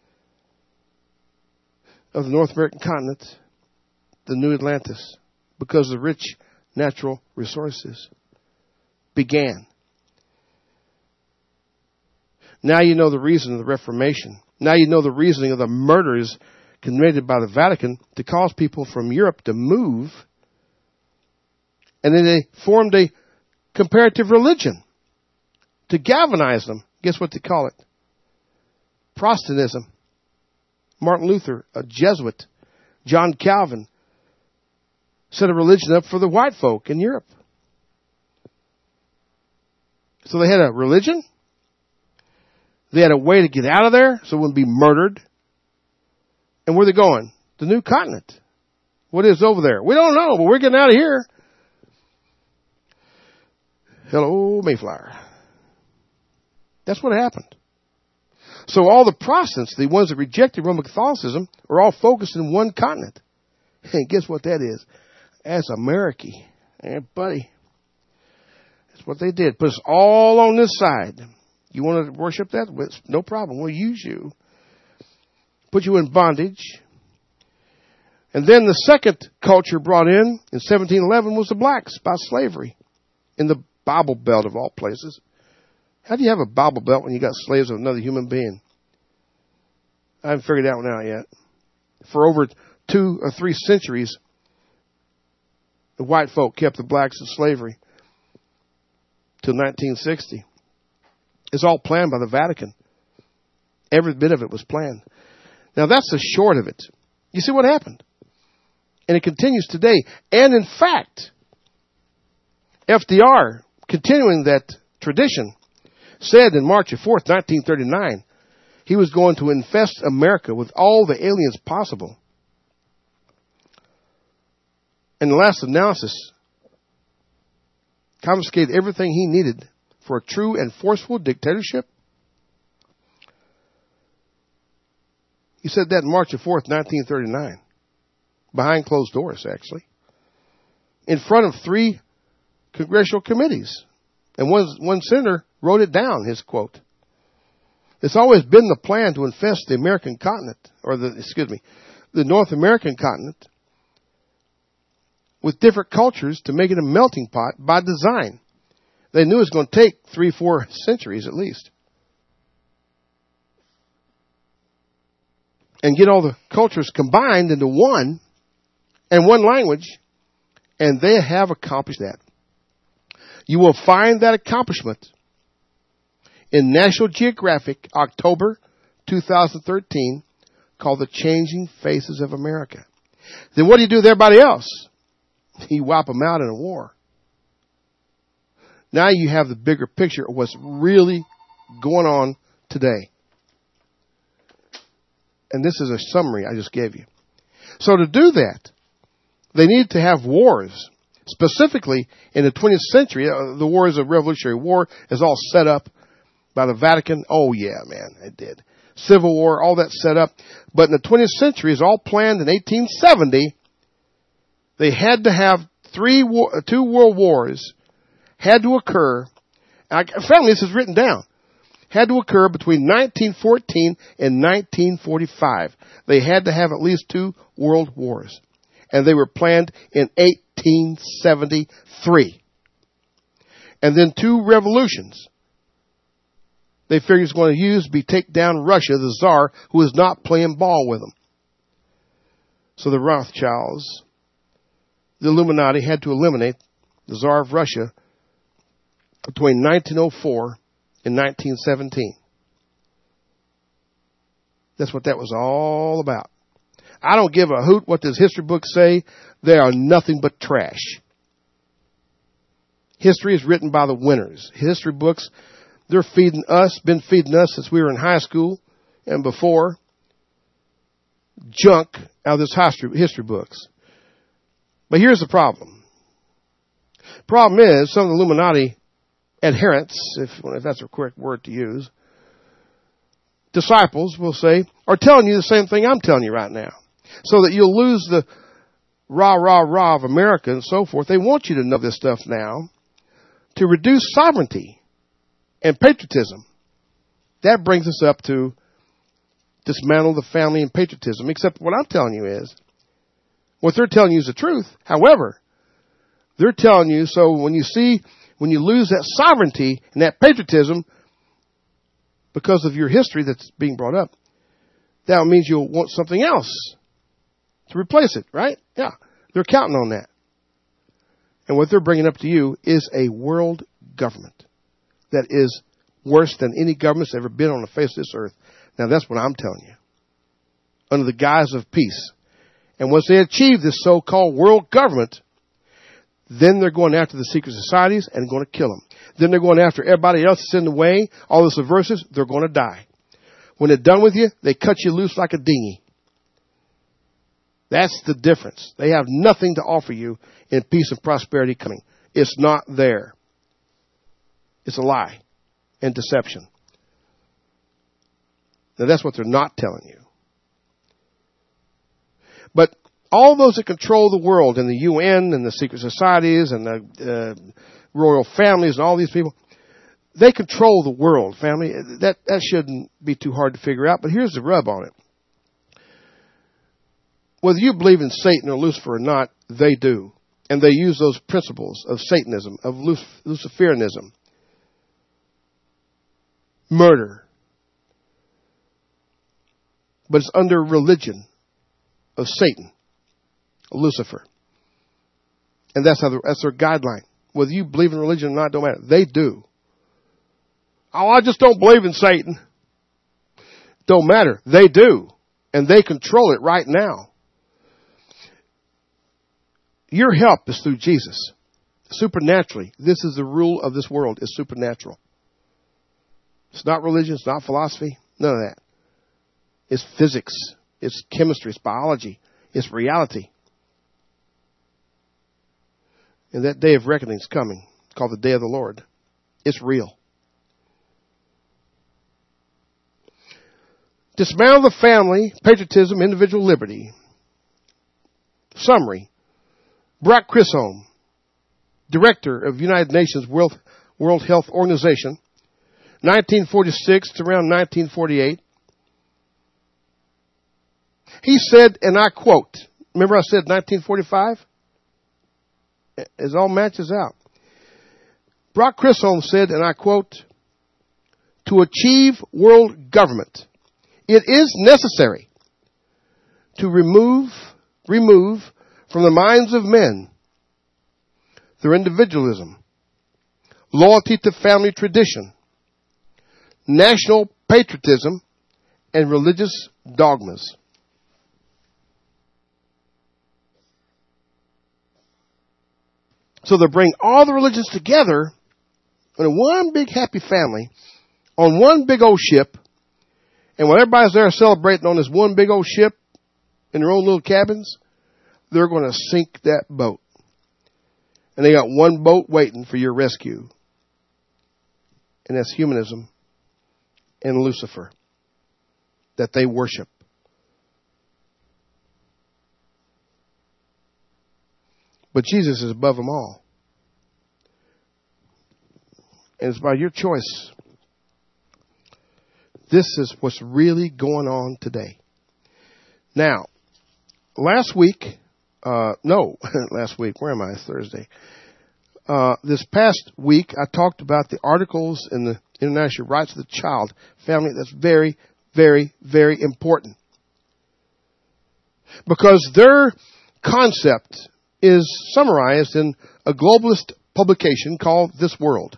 of the North American continent, the new Atlantis, because the rich natural resources began. Now you know the reason of the Reformation. Now you know the reasoning of the murders committed by the Vatican to cause people from Europe to move. And then they formed a comparative religion to galvanize them. Guess what they call it? Protestantism. Martin Luther, a Jesuit, John Calvin, set a religion up for the white folk in Europe. So they had a religion. They had a way to get out of there so it wouldn't be murdered. And where are they going? The new continent. What is over there? We don't know, but we're getting out of here. Hello, Mayflower. That's what happened. So all the Protestants, the ones that rejected Roman Catholicism, are all focused in one continent. And guess what that is? That's America. Hey, buddy. That's what they did. Put us all on this side. You want to worship that? Well, no problem. We'll use you. Put you in bondage. And then the second culture brought in, in seventeen eleven, was the blacks by slavery. In the Bible Belt of all places. How do you have a Bible Belt when you got slaves of another human being? I haven't figured that one out yet. For over two or three centuries, the white folk kept the blacks in slavery till nineteen sixty. It's all planned by the Vatican. Every bit of it was planned. Now that's the short of it. You see what happened? And it continues today. And in fact, F D R, continuing that tradition, said in March fourth, nineteen thirty-nine, he was going to infest America with all the aliens possible. And the last analysis confiscated everything he needed for a true and forceful dictatorship. He said that March fourth, nineteen thirty-nine. Behind closed doors, actually. In front of three congressional committees. And one, one senator wrote it down, his quote. It's always been the plan to infest the American continent, or the, excuse me, the North American continent with different cultures to make it a melting pot by design. They knew it was going to take three, four centuries at least. And get all the cultures combined into one and one language, and they have accomplished that. You will find that accomplishment in National Geographic, October two thousand thirteen, called The Changing Faces of America. Then what do you do with everybody else? You wipe them out in a war. Now you have the bigger picture of what's really going on today. And this is a summary I just gave you. So to do that, they need to have wars. Specifically, in the twentieth century, uh, the war is a Revolutionary War, is all set up by the Vatican. Oh, yeah, man, it did. Civil War, all that set up. But in the twentieth century, it's all planned in eighteen seventy. They had to have three, war, two world wars had to occur. I found this is written down. Had to occur between nineteen fourteen and nineteen forty-five. They had to have at least two world wars. And they were planned in eighteen seventy-three. And then two revolutions. They figured it's going to use be take down Russia, the Tsar, who is not playing ball with them. So the Rothschilds, the Illuminati, had to eliminate the Tsar of Russia between nineteen oh four and nineteen seventeen. That's what that was all about. I don't give a hoot what those history books say. They are nothing but trash. History is written by the winners. History books, they're feeding us, been feeding us since we were in high school and before, junk out of this history, history books. But here's the problem. Problem is, some of the Illuminati adherents, if, if that's a correct word to use, disciples, we'll say, are telling you the same thing I'm telling you right now. So that you'll lose the rah, rah, rah of America and so forth. They want you to know this stuff now to reduce sovereignty and patriotism. That brings us up to dismantle the family and patriotism, except what I'm telling you is, what they're telling you is the truth. However, they're telling you, so when you see, when you lose that sovereignty and that patriotism because of your history that's being brought up, that means you'll want something else to replace it, right? Yeah. They're counting on that. And what they're bringing up to you is a world government that is worse than any government's ever been on the face of this earth. Now, that's what I'm telling you. Under the guise of peace. And once they achieve this so-called world government, then they're going after the secret societies and going to kill them. Then they're going after everybody else that's in the way, all the subversives, they're going to die. When they're done with you, they cut you loose like a dinghy. That's the difference. They have nothing to offer you in peace and prosperity coming. It's not there. It's a lie and deception. Now that's what they're not telling you. But all those that control the world and the U N and the secret societies and the uh, royal families and all these people, they control the world, family. That, that shouldn't be too hard to figure out, but here's the rub on it. Whether you believe in Satan or Lucifer or not, they do. And they use those principles of Satanism, of Luc- Luciferianism, murder. But it's under religion of Satan, Lucifer. And that's how the, that's their guideline. Whether you believe in religion or not, don't matter. They do. Oh, I just don't believe in Satan. Don't matter. They do. And they control it right now. Your help is through Jesus. Supernaturally. This is the rule of this world. It's supernatural. It's not religion. It's not philosophy. None of that. It's physics. It's chemistry. It's biology. It's reality. And that day of reckoning is coming. It's called the day of the Lord. It's real. Dismantle the family, patriotism, individual liberty. Summary. Brock Chisholm, director of United Nations World, World Health Organization, nineteen forty-six to around nineteen forty-eight. He said, and I quote, remember I said nineteen forty-five? It all matches out. Brock Chisholm said, and I quote, to achieve world government, it is necessary to remove, remove from the minds of men their individualism, loyalty to family tradition, national patriotism, and religious dogmas. So they bring all the religions together in one big happy family on one big old ship. And when everybody's there celebrating on this one big old ship in their own little cabins, they're going to sink that boat. And they got one boat waiting for your rescue. And that's humanism and Lucifer that they worship. But Jesus is above them all. And it's by your choice. This is what's really going on today. Now, last week, uh, no, last week, where am I? It's Thursday. Uh, this past week, I talked about the articles in the International Rights of the Child family. That's very, very, very important. Because their concept is summarized in a globalist publication called This World.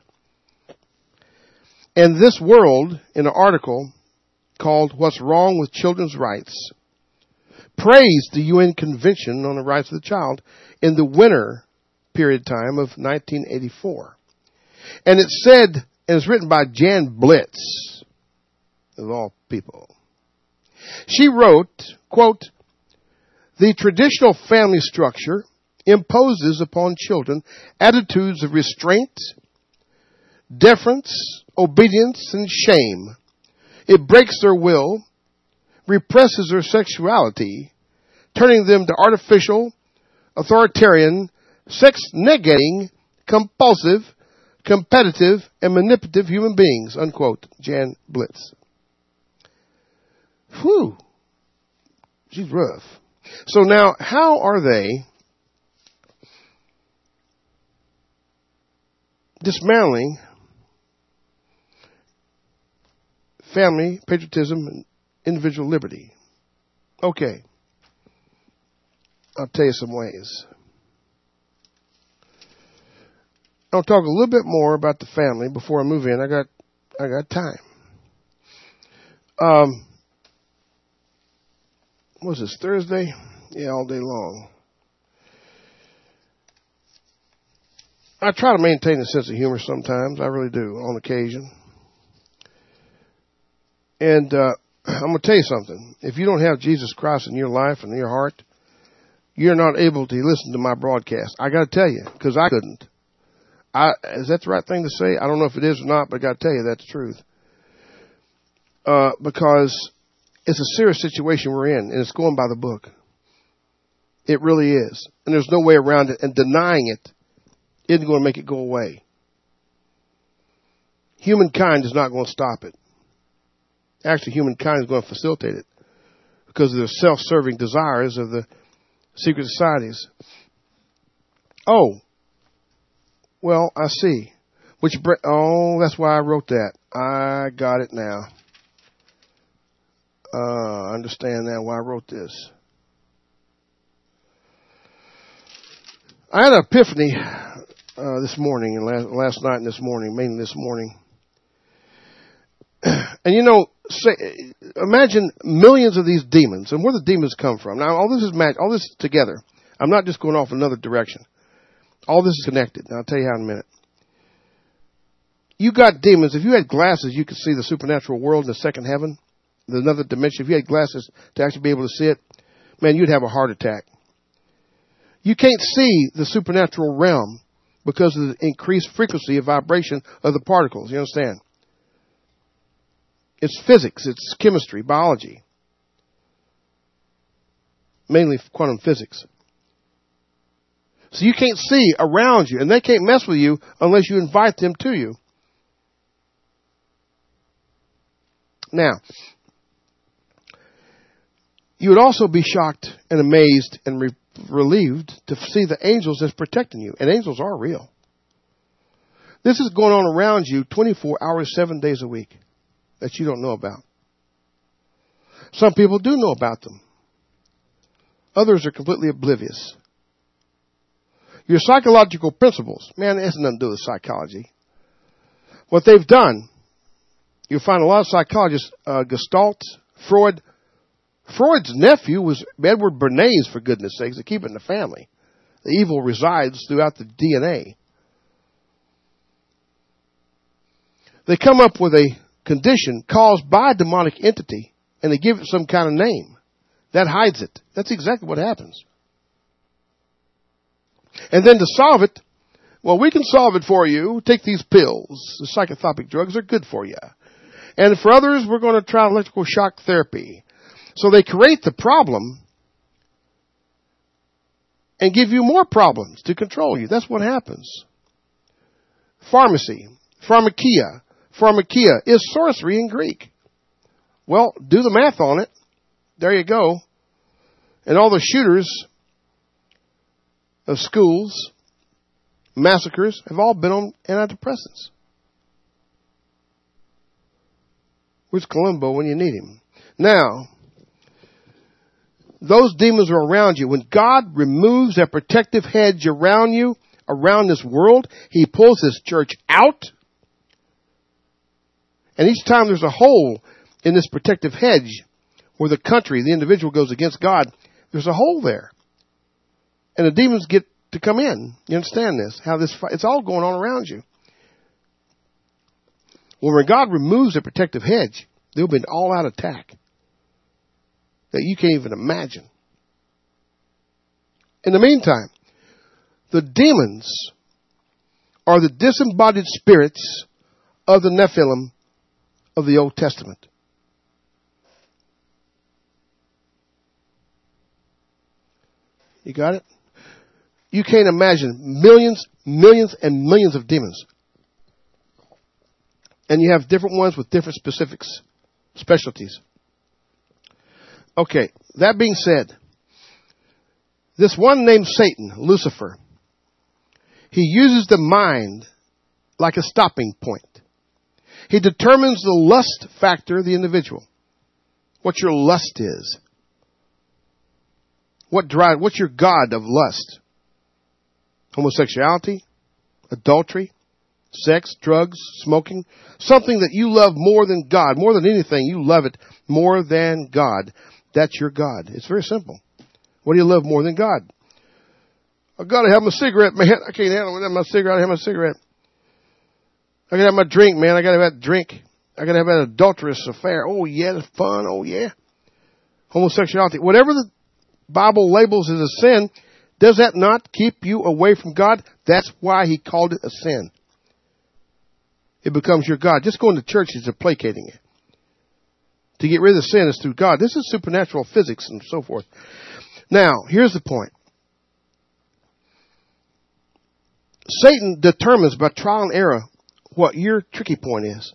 And This World, in an article called What's Wrong with Children's Rights, praised the U N Convention on the Rights of the Child in the winter period time of nineteen eighty-four. And it said, and it's written by Jan Blitz, of all people. She wrote, quote, the traditional family structure imposes upon children attitudes of restraint, deference, obedience, and shame. It breaks their will, represses their sexuality, turning them to artificial, authoritarian, sex-negating, compulsive, competitive, and manipulative human beings, unquote, Jan Blitz. Whew. She's rough. So now, how are they dismantling family, patriotism, and individual liberty? Okay. I'll tell you some ways. I'll talk a little bit more about the family before I move in. I got, I got time. Um, what was this, Thursday? Yeah, all day long. I try to maintain a sense of humor sometimes. I really do, on occasion. And uh, I'm going to tell you something. If you don't have Jesus Christ in your life and in your heart, you're not able to listen to my broadcast. I got to tell you, because I couldn't. I, is that the right thing to say? I don't know if it is or not, but I got to tell you that's the truth. Uh, because it's a serious situation we're in, and it's going by the book. It really is. And there's no way around it, and denying it isn't going to make it go away. Humankind is not going to stop it. Actually, humankind is going to facilitate it because of the self-serving desires of the secret societies. Oh, well, I see. Which oh, that's why I wrote that. I got it now. Uh, I understand now why I wrote this. I had an epiphany uh, this morning and last, last night and this morning, mainly this morning. And you know, say, imagine millions of these demons, and where the demons come from. Now, all this is match, all this is together. I'm not just going off another direction. All this is connected. And I'll tell you how in a minute. You got demons. If you had glasses, you could see the supernatural world in the second heaven, another dimension. If you had glasses to actually be able to see it, man, you'd have a heart attack. You can't see the supernatural realm because of the increased frequency of vibration of the particles. You understand? It's physics. It's chemistry, biology. Mainly quantum physics. So you can't see around you, and they can't mess with you unless you invite them to you. Now, you would also be shocked and amazed and re- relieved to see the angels that's protecting you. And angels are real. This is going on around you twenty-four hours, seven days a week that you don't know about. Some people do know about them. Others are completely oblivious. Your psychological principles, man, it has nothing to do with psychology. What they've done, you'll find a lot of psychologists, uh, Gestalt, Freud. Freud's nephew was Edward Bernays, for goodness sakes, to keep it in the family. The evil resides throughout the D N A. They come up with a condition caused by a demonic entity, and they give it some kind of name. That hides it. That's exactly what happens. And then to solve it, well, we can solve it for you. Take these pills. The psychotropic drugs are good for you. And for others, we're going to try electrical shock therapy. So they create the problem and give you more problems to control you. That's what happens. Pharmacy, pharmakia. Pharmakia is sorcery in Greek. Well, do the math on it. There you go. And all the shooters of schools, massacres, have all been on antidepressants. Where's Columbo when you need him? Now, those demons are around you. When God removes that protective hedge around you, around this world, He pulls His church out. And each time there's a hole in this protective hedge where the country, the individual goes against God, there's a hole there. And the demons get to come in. You understand this? How this, it's all going on around you. Well, when God removes the protective hedge, there'll be an all-out attack that you can't even imagine. In the meantime, the demons are the disembodied spirits of the Nephilim of the Old Testament. You got it? You can't imagine millions, millions, and millions of demons. And you have different ones with different specifics, specialties. Okay, that being said, this one named Satan, Lucifer, he uses the mind like a stopping point. He determines the lust factor of the individual. What your lust is. What drive, what's your god of lust? Homosexuality, adultery, sex, drugs, smoking. Something that you love more than God. More than anything, you love it more than God. That's your God. It's very simple. What do you love more than God? I gotta have my cigarette, man. I can't handle it. My cigarette. I have my cigarette. I gotta have my drink, man. I gotta have that drink. I gotta have that adulterous affair. Oh yeah, it's fun. Oh yeah. Homosexuality. Whatever the Bible labels as a sin, does that not keep you away from God? That's why He called it a sin. It becomes your God. Just going to church is placating it. To get rid of the sin is through God. This is supernatural physics and so forth. Now, here's the point. Satan determines by trial and error what your tricky point is.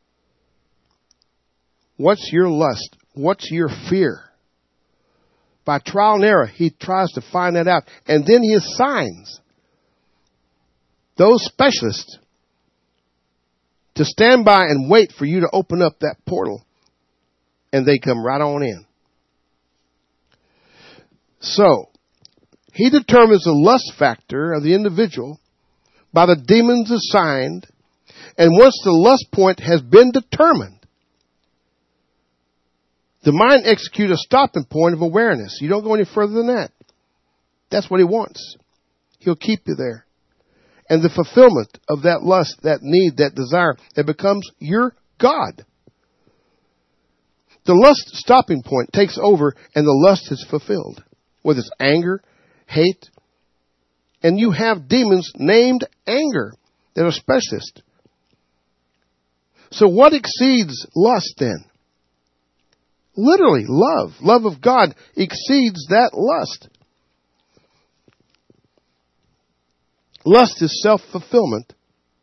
What's your lust? What's your fear? By trial and error, he tries to find that out. And then he assigns those specialists to stand by and wait for you to open up that portal. And they come right on in. So, he determines the lust factor of the individual by the demons assigned. And once the lust point has been determined, the mind executes a stopping point of awareness. You don't go any further than that. That's what he wants. He'll keep you there. And the fulfillment of that lust, that need, that desire, it becomes your God. The lust stopping point takes over and the lust is fulfilled. Whether it's anger, hate, and you have demons named anger that are specialists. So what exceeds lust then? Literally, love. Love of God exceeds that lust. Lust is self-fulfillment.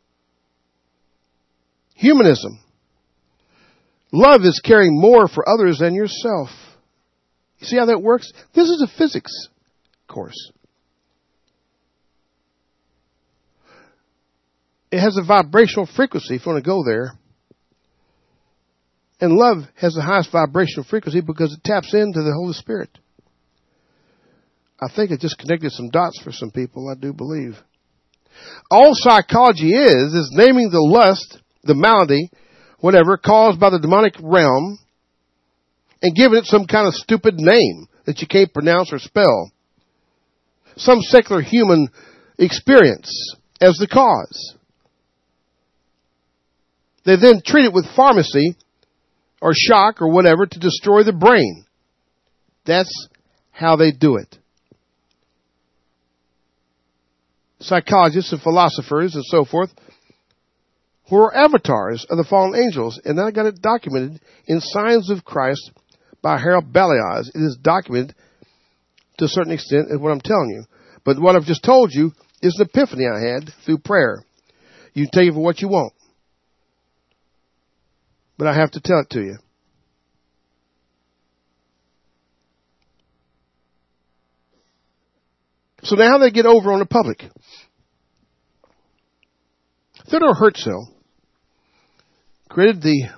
Humanism. Love is caring more for others than yourself. You see how that works? This is a physics course. It has a vibrational frequency, if you want to go there. And love has the highest vibrational frequency because it taps into the Holy Spirit. I think it just connected some dots for some people, I do believe. All psychology is, is naming the lust, the malady, whatever, caused by the demonic realm, and giving it some kind of stupid name that you can't pronounce or spell. Some secular human experience as the cause. They then treat it with pharmacy or shock or whatever to destroy the brain. That's how they do it. Psychologists and philosophers and so forth who are avatars of the fallen angels. And then I got it documented in Signs of Christ by Harold Baliaz. It is documented to a certain extent in what I'm telling you. But what I've just told you is an epiphany I had through prayer. You can take it for what you want. But I have to tell it to you. So now they get over on the public. Theodore Herzl created the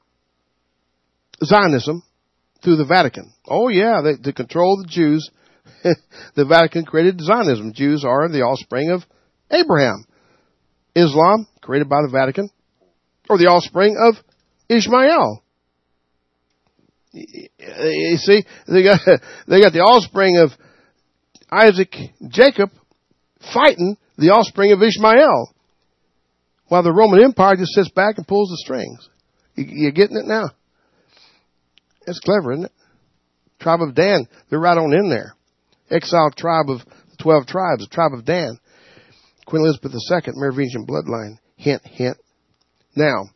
Zionism through the Vatican. Oh yeah, they, to control the Jews, the Vatican created Zionism. Jews are the offspring of Abraham. Islam, created by the Vatican, or the offspring of Ishmael. You see, they got they got the offspring of Isaac, Jacob, fighting the offspring of Ishmael, while the Roman Empire just sits back and pulls the strings. You, you getting it now? That's clever, isn't it? Tribe of Dan, they're right on in there. Exiled tribe of the twelve tribes, the tribe of Dan. Queen Elizabeth the Second, Merovingian bloodline. Hint, hint. Now,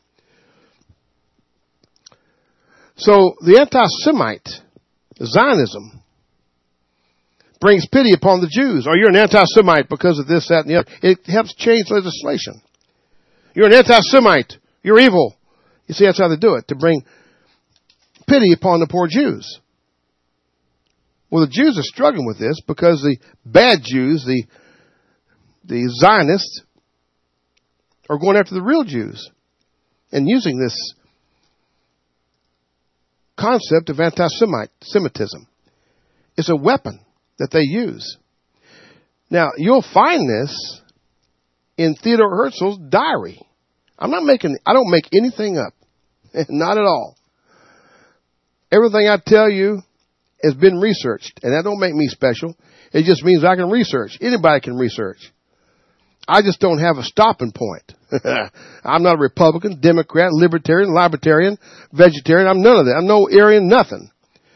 so the anti-Semite Zionism brings pity upon the Jews. Oh, you're an anti-Semite because of this, that, and the other. It helps change legislation. You're an anti-Semite. You're evil. You see, that's how they do it, to bring pity upon the poor Jews. Well, the Jews are struggling with this because the bad Jews, the, the Zionists, are going after the real Jews and using this concept of anti-Semitism. It's a weapon that they use. Now, you'll find this in Theodore Herzl's diary. I'm not making, I don't make anything up. Not at all. Everything I tell you has been researched, and that don't make me special. It just means I can research. Anybody can research. I just don't have a stopping point. I'm not a Republican, Democrat, Libertarian, Libertarian, Vegetarian. I'm none of that. I'm no Aryan, nothing.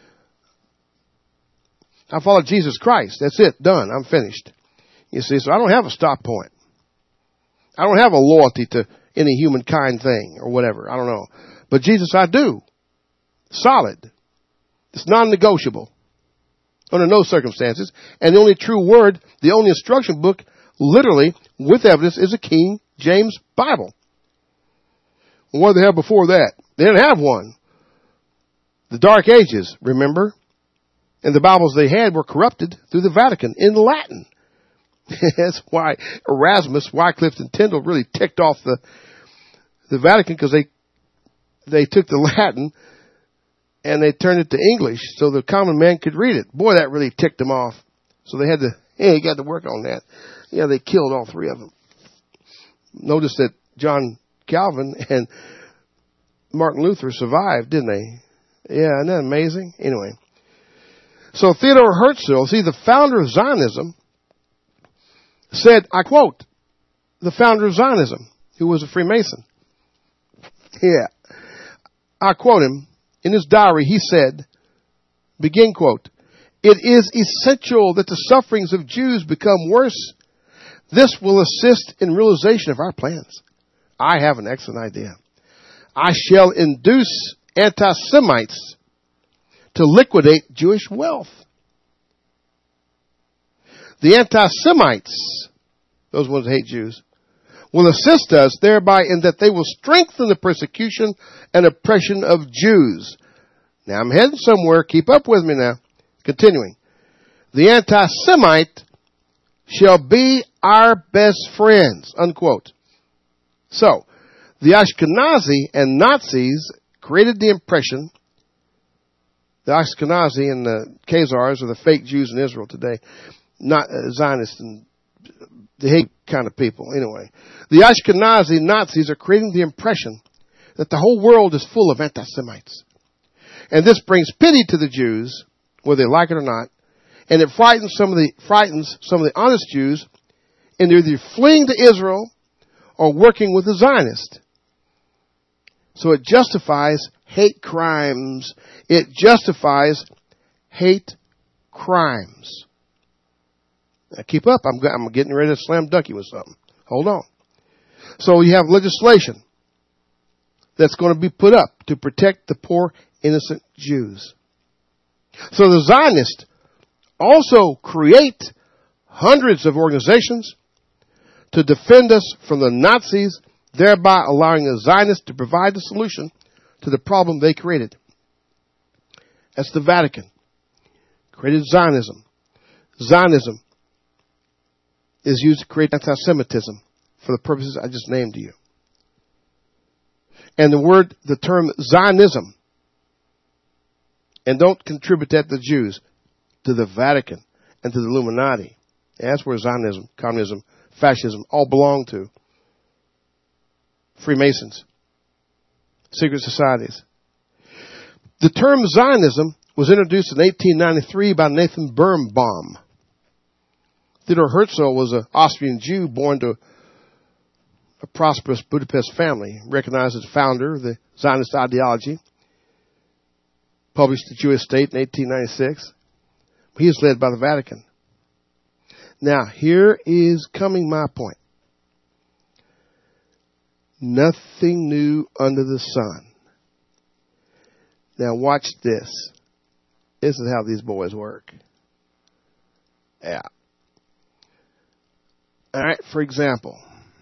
I follow Jesus Christ. That's it. Done. I'm finished. You see, so I don't have a stop point. I don't have a loyalty to any humankind thing or whatever. I don't know. But Jesus, I do. Solid. It's non-negotiable. Under no circumstances. And the only true word, the only instruction book, literally, with evidence, is a King James Bible. Well, what did they have before that? They didn't have one. The Dark Ages, remember? And the Bibles they had were corrupted through the Vatican in Latin. That's why Erasmus, Wycliffe, and Tyndale really ticked off the the Vatican, because they they took the Latin and they turned it to English so the common man could read it. Boy, that really ticked them off. So they had to, hey, you got to work on that. Yeah, they killed all three of them. Notice that John Calvin and Martin Luther survived, didn't they? Yeah, isn't that amazing? Anyway. So Theodore Herzl, see, the founder of Zionism, said, I quote, the founder of Zionism, who was a Freemason. Yeah. I quote him. In his diary, he said, begin quote, it is essential that the sufferings of Jews become worse. This will assist in realization of our plans. I have an excellent idea. I shall induce anti-Semites to liquidate Jewish wealth. The anti-Semites those ones that hate Jews, will assist us thereby in that they will strengthen the persecution and oppression of Jews. Now I'm heading somewhere. Keep up with me now. Continuing. The anti-Semite shall be our best friends, unquote. So, the Ashkenazi and Nazis created the impression, the Ashkenazi and the Khazars are the fake Jews in Israel today, not uh, Zionists and the hate kind of people. Anyway, the Ashkenazi Nazis are creating the impression that the whole world is full of anti-Semites. And this brings pity to the Jews, whether they like it or not, and it frightens some of the frightens some of the honest Jews into either fleeing to Israel or working with the Zionists. So it justifies hate crimes. It justifies hate crimes. Now keep up. I'm, I'm getting ready to slam dunk you with something. Hold on. So you have legislation that's going to be put up to protect the poor, innocent Jews. So the Zionists also create hundreds of organizations to defend us from the Nazis, thereby allowing the Zionists to provide the solution to the problem they created. That's the Vatican. Created Zionism. Zionism is used to create anti-Semitism for the purposes I just named to you. And the word, the term Zionism, and don't contribute that to the Jews, to the Vatican and to the Illuminati. And that's where Zionism, communism, fascism all belong to. Freemasons. Secret societies. The term Zionism was introduced in eighteen ninety-three by Nathan Birnbaum. Theodor Herzl was an Austrian Jew born to a prosperous Budapest family, recognized as the founder of the Zionist ideology. Published The Jewish State in eighteen ninety-six. He is led by the Vatican. Now, here is coming my point. Nothing new under the sun. Now, watch this. This is how these boys work. Yeah. All right, for example.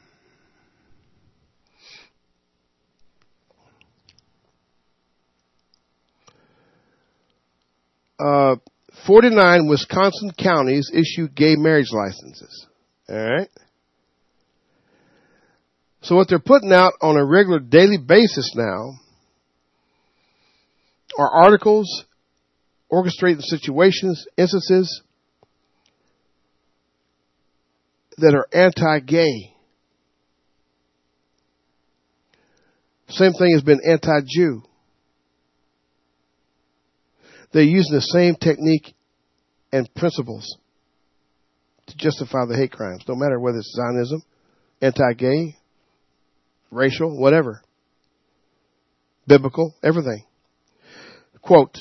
Uh, forty-nine Wisconsin counties issue gay marriage licenses. All right. So what they're putting out on a regular daily basis now are articles orchestrating situations, instances that are anti-gay. Same thing has been anti-Jew. They're using the same technique and principles to justify the hate crimes. No matter whether it's Zionism, anti-gay, racial, whatever. Biblical, everything. Quote,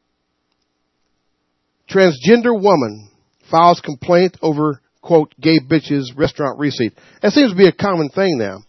transgender woman files complaint over, quote, gay bitches restaurant receipt. That seems to be a common thing now.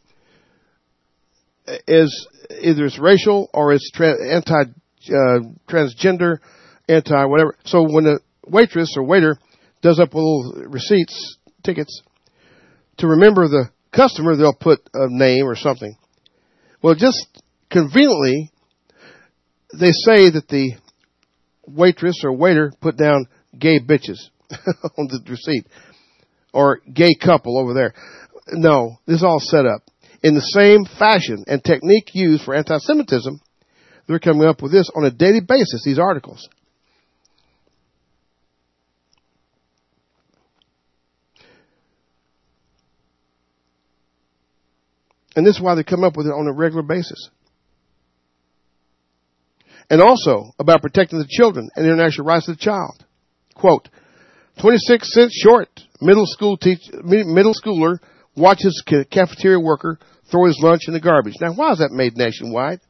Is either it's racial or it's tra- anti uh, transgender, anti whatever. So when the waitress or waiter does up little receipts, tickets, to remember the customer, they'll put a name or something. Well, just conveniently, they say that the waitress or waiter put down gay bitches on the receipt or gay couple over there. No, this is all set up. In the same fashion and technique used for anti-Semitism, they're coming up with this on a daily basis, these articles. And this is why they come up with it on a regular basis. And also about protecting the children and international rights of the child. Quote, twenty-six cents short. Middle school teach, middle schooler watches cafeteria worker throw his lunch in the garbage. Now, why is that made nationwide?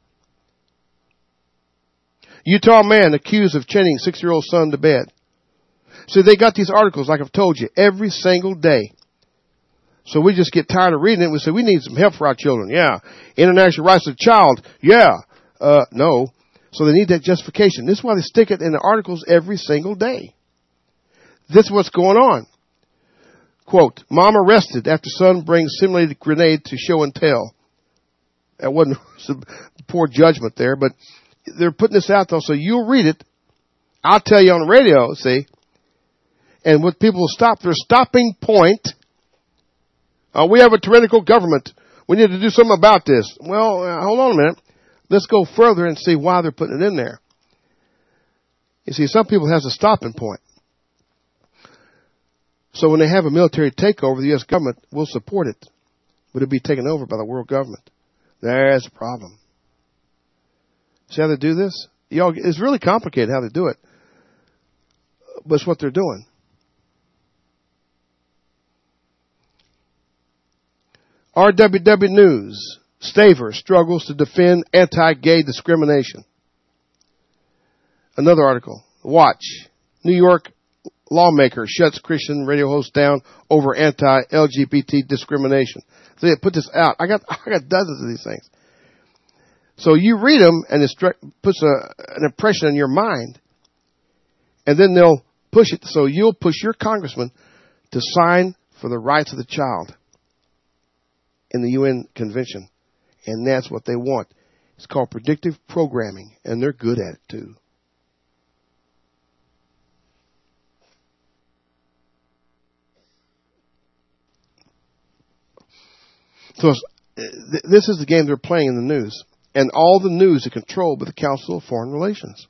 Utah man accused of chaining six-year-old son to bed. So they got these articles, like I've told you, every single day. So we just get tired of reading it. We say, we need some help for our children. Yeah. International rights of the child. Yeah. Uh, no. So they need that justification. This is why they stick it in the articles every single day. This is what's going on. Quote, mom arrested after son brings simulated grenade to show and tell. That wasn't some poor judgment there, but they're putting this out though, so you'll read it. I'll tell you on the radio, see. And what people will stop, their stopping point. Uh, we have a tyrannical government. We need to do something about this. Well, uh, hold on a minute. Let's go further and see why they're putting it in there. You see, some people have a stopping point. So when they have a military takeover, the U S government will support it. But it'll be taken over by the world government. There's a problem. See how they do this? Y'all, it's really complicated how they do it. But it's what they're doing. R W W News. Staver struggles to defend anti-gay discrimination. Another article. Watch. New York lawmaker shuts Christian radio host down over anti-L G B T discrimination. So they put this out. I got I got dozens of these things. So you read them, and it puts a, an impression in your mind. And then they'll push it. So you'll push your congressman to sign for the rights of the child in the U N convention. And that's what they want. It's called predictive programming, and they're good at it too. So this is the game they're playing in the news. And all the news is controlled by the Council of Foreign Relations.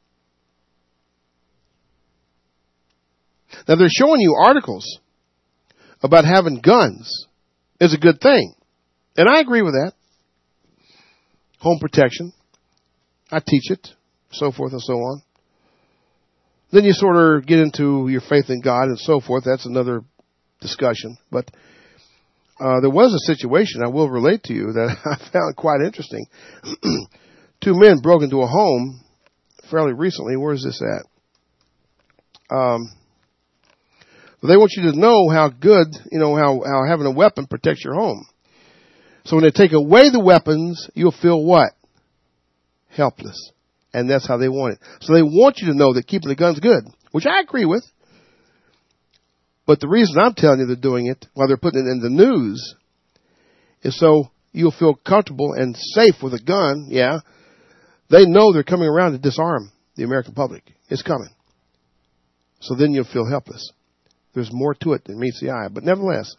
Now they're showing you articles about having guns is a good thing. And I agree with that. Home protection. I teach it, so forth and so on. Then you sort of get into your faith in God and so forth. That's another discussion. But uh, there was a situation I will relate to you that I found quite interesting. Two men broke into a home fairly recently. Where is this at? Um, they want you to know how good, you know, how, how having a weapon protects your home. So when they take away the weapons, you'll feel what? Helpless. And that's how they want it. So they want you to know that keeping the gun's good, which I agree with. But the reason I'm telling you they're doing it, while they're putting it in the news, is so you'll feel comfortable and safe with a gun. Yeah. They know they're coming around to disarm the American public. It's coming. So then you'll feel helpless. There's more to it than meets the eye. But nevertheless,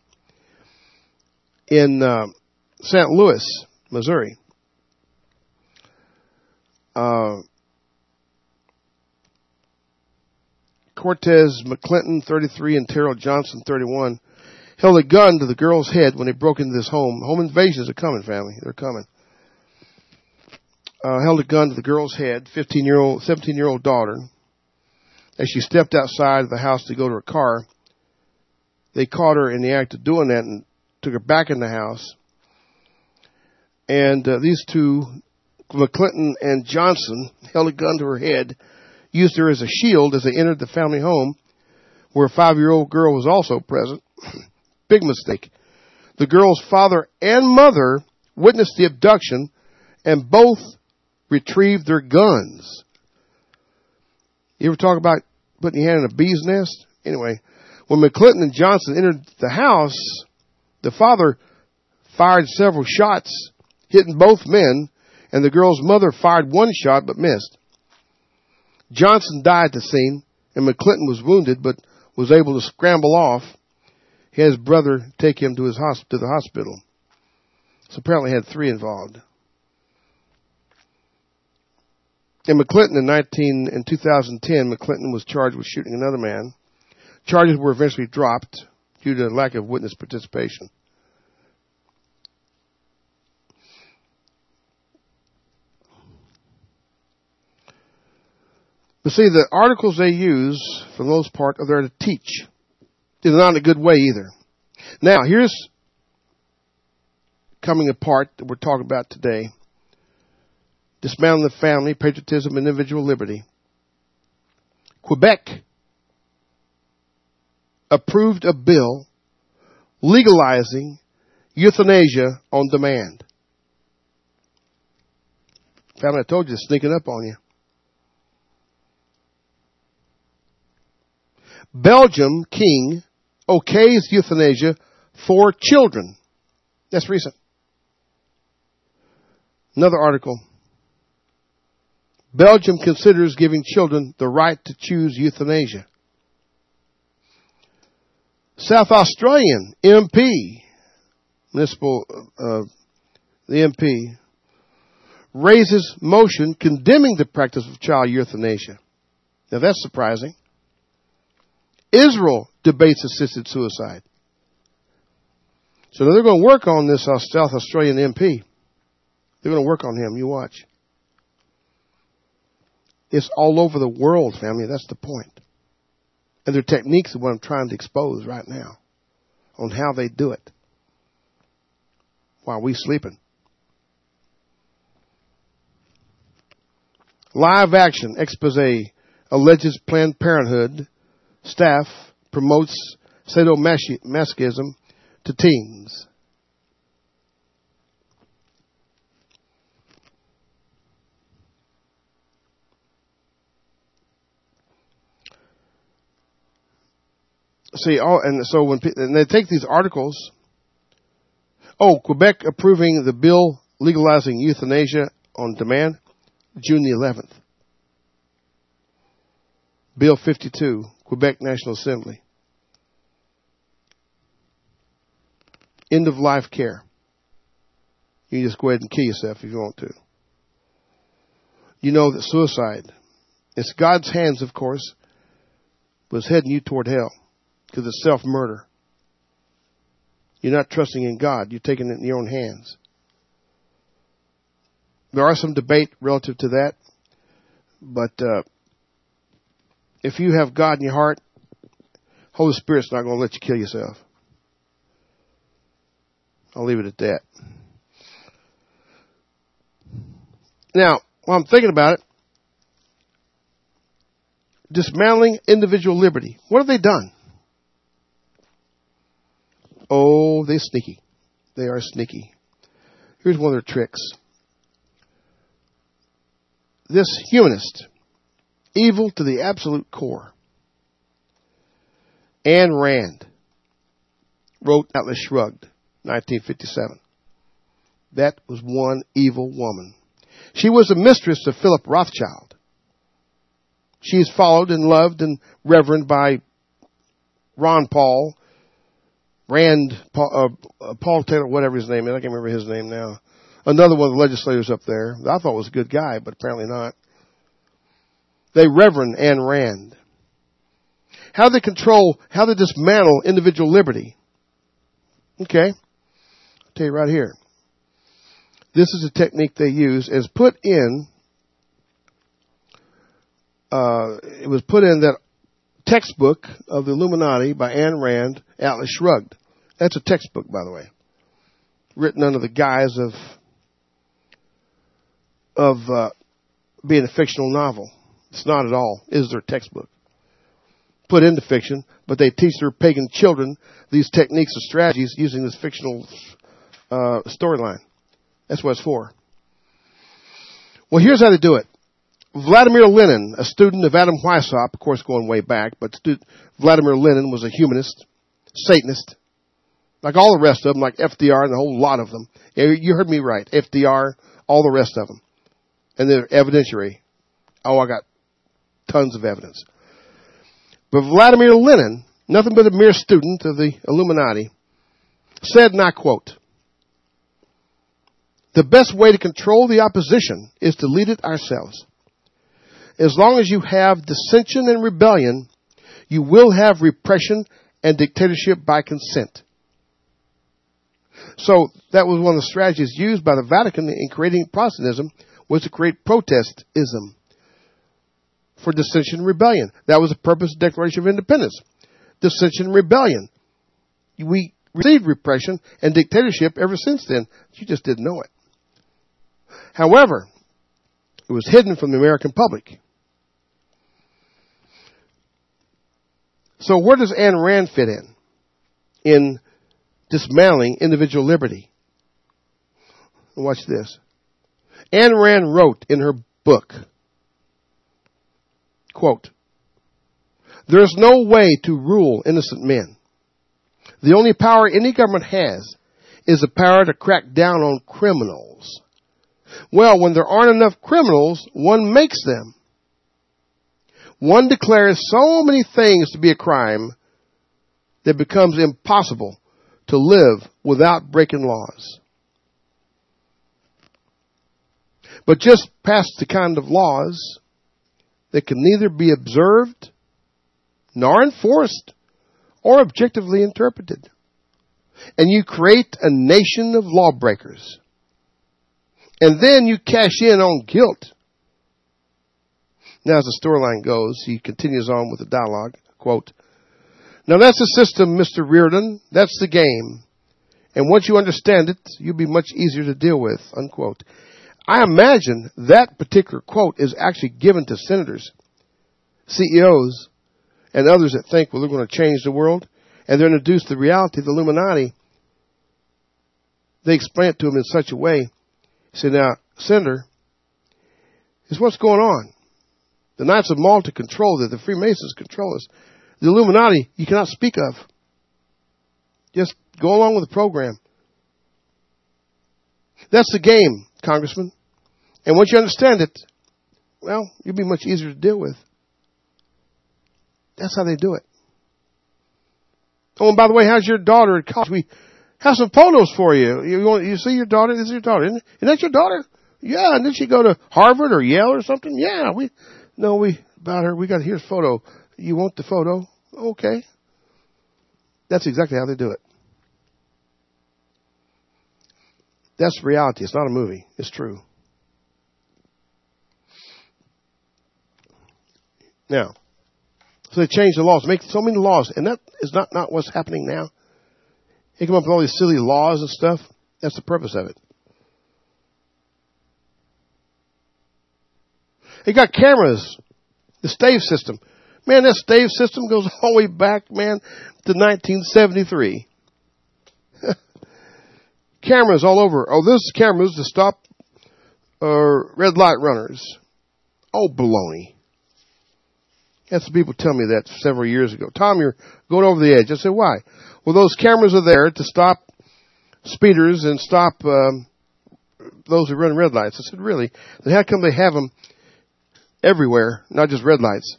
in uh, Saint Louis, Missouri, uh, Cortez McClinton, thirty-three, and Terrell Johnson, thirty-one, held a gun to the girl's head when they broke into this home. Home invasions are coming, family. They're coming. Uh, held a gun to the girl's head, fifteen-year-old, seventeen-year-old daughter. As she stepped outside of the house to go to her car, they caught her in the act of doing that and took her back in the house. And uh, these two, McClinton and Johnson, held a gun to her head, used her as a shield as they entered the family home, where a five-year-old girl was also present. Big mistake. The girl's father and mother witnessed the abduction, and both retrieved their guns. You ever talk about putting your hand in a bee's nest? Anyway, when McClinton and Johnson entered the house, the father fired several shots, hitting both men, and the girl's mother fired one shot but missed. Johnson died at the scene, and McClinton was wounded but was able to scramble off. He had his brother take him to his hosp- to the hospital. So apparently had three involved. In McClinton in nineteen in two thousand ten, McClinton was charged with shooting another man. Charges were eventually dropped due to lack of witness participation. But see, the articles they use, for the most part, are there to teach. They're not in a good way either. Now, here's coming a part that we're talking about today. Dismantling the family, patriotism, and individual liberty. Quebec approved a bill legalizing euthanasia on demand. Family, I told you, it's sneaking up on you. Belgium king okays euthanasia for children. That's recent. Another article. Belgium considers giving children the right to choose euthanasia. South Australian M P, municipal, uh, the M P, raises motion condemning the practice of child euthanasia. Now that's surprising. Israel debates assisted suicide. So they're going to work on this South Australian M P. They're going to work on him. You watch. It's all over the world, family. That's the point. And their techniques are what I'm trying to expose right now on how they do it while we sleeping. Live action expose alleges Planned Parenthood staff promotes sadomasochism to teens. See, all, and so when and they take these articles, oh, Quebec approving the bill legalizing euthanasia on demand, June the eleventh. Bill fifty-two, Quebec National Assembly. End of life care. You can just go ahead and kill yourself if you want to. You know that suicide, it's God's hands, of course, but it's heading you toward hell. Because it's self-murder. You're not trusting in God. You're taking it in your own hands. There are some debate relative to that. But uh, if you have God in your heart, Holy Spirit's not going to let you kill yourself. I'll leave it at that. Now, while I'm thinking about it, dismantling individual liberty. What have they done? Oh, they're sneaky. They are sneaky. Here's one of their tricks. This humanist, evil to the absolute core, Ayn Rand, wrote Atlas Shrugged, nineteen fifty-seven. That was one evil woman. She was the mistress of Philip Rothschild. She is followed and loved and reverenced by Ron Paul, Rand, Paul, uh, Paul Taylor, whatever his name is. I can't remember his name now. Another one of the legislators up there. I thought was a good guy, but apparently not. They reverend Ayn Rand. How they control, how they dismantle individual liberty. Okay. I'll tell you right here. This is a technique they use as put in, uh, it was put in that textbook of the Illuminati by Ayn Rand, Atlas Shrugged. That's a textbook, by the way, written under the guise of of uh, being a fictional novel. It's not at all. It is their textbook. Put into fiction, but they teach their pagan children these techniques and strategies using this fictional uh, storyline. That's what it's for. Well, here's how they do it. Vladimir Lenin, a student of Adam Weishaupt, of course going way back, but stu- Vladimir Lenin was a humanist, Satanist, like all the rest of them, like F D R and a whole lot of them. You heard me right, F D R, all the rest of them. And they're evidentiary. Oh, I got tons of evidence. But Vladimir Lenin, nothing but a mere student of the Illuminati, said, and I quote, "The best way to control the opposition is to lead it ourselves. As long as you have dissension and rebellion, you will have repression and dictatorship by consent." So that was one of the strategies used by the Vatican in creating Protestantism, was to create protestism for dissension and rebellion. That was the purpose of the Declaration of Independence. Dissension and rebellion. We received repression and dictatorship ever since then. You just didn't know it. However, it was hidden from the American public. So where does Ayn Rand fit in? In dismantling individual liberty. Watch this. Ayn Rand wrote in her book, quote, "There is no way to rule innocent men. The only power any government has is the power to crack down on criminals. Well, when there aren't enough criminals, one makes them. One declares so many things to be a crime that it becomes impossible to live without breaking laws. But just pass the kind of laws that can neither be observed nor enforced or objectively interpreted. And you create a nation of lawbreakers. And then you cash in on guilt. Now, as the storyline goes, he continues on with the dialogue, quote, "Now that's the system, Mister Reardon. That's the game. And once you understand it, you'll be much easier to deal with," unquote. I imagine that particular quote is actually given to senators, C E Os, and others that think, well, they're going to change the world, and they're introduced to the reality of the Illuminati. They explain it to them in such a way. Say, now, Senator, is what's going on. The Knights of Malta control it. The Freemasons control us. The Illuminati, you cannot speak of. Just go along with the program. That's the game, Congressman. And once you understand it, well, you'll be much easier to deal with. That's how they do it. Oh, and by the way, how's your daughter at college? We have some photos for you. You want, you see your daughter? This is your daughter, isn't it? Isn't that your daughter? Yeah. And did she go to Harvard or Yale or something? Yeah. We, no, we, about her, we got, here's a photo. You want the photo? Okay. That's exactly how they do it. That's reality. It's not a movie. It's true. Now, so they change the laws, make so many laws, and that is not, not what's happening now. They come up with all these silly laws and stuff. That's the purpose of it. They got cameras, the stave system. Man, that stave system goes all the way back, man, to nineteen seventy-three. Cameras all over. Oh, this is cameras to stop uh, red light runners. Oh, baloney. Had some people tell me that several years ago. Tom, you're going over the edge. I said, why? Well, those cameras are there to stop speeders and stop um, those who run red lights. I said, really? Then how come they have them everywhere, not just red lights?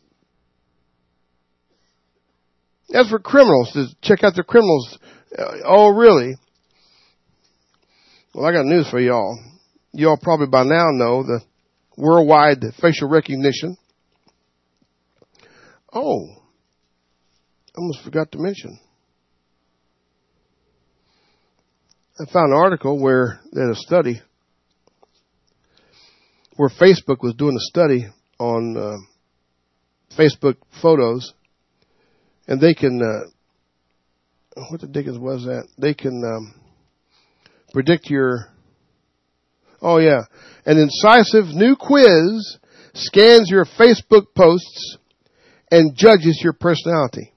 That's for criminals, to check out the criminals. Uh, oh, really? Well, I got news for y'all. Y'all probably by now know the worldwide facial recognition. Oh, I almost forgot to mention. I found an article where they had a study where Facebook was doing a study on uh, Facebook photos, and they can, uh, what the dickens was that? They can um, predict your, oh yeah, an incisive new quiz scans your Facebook posts and judges your personality.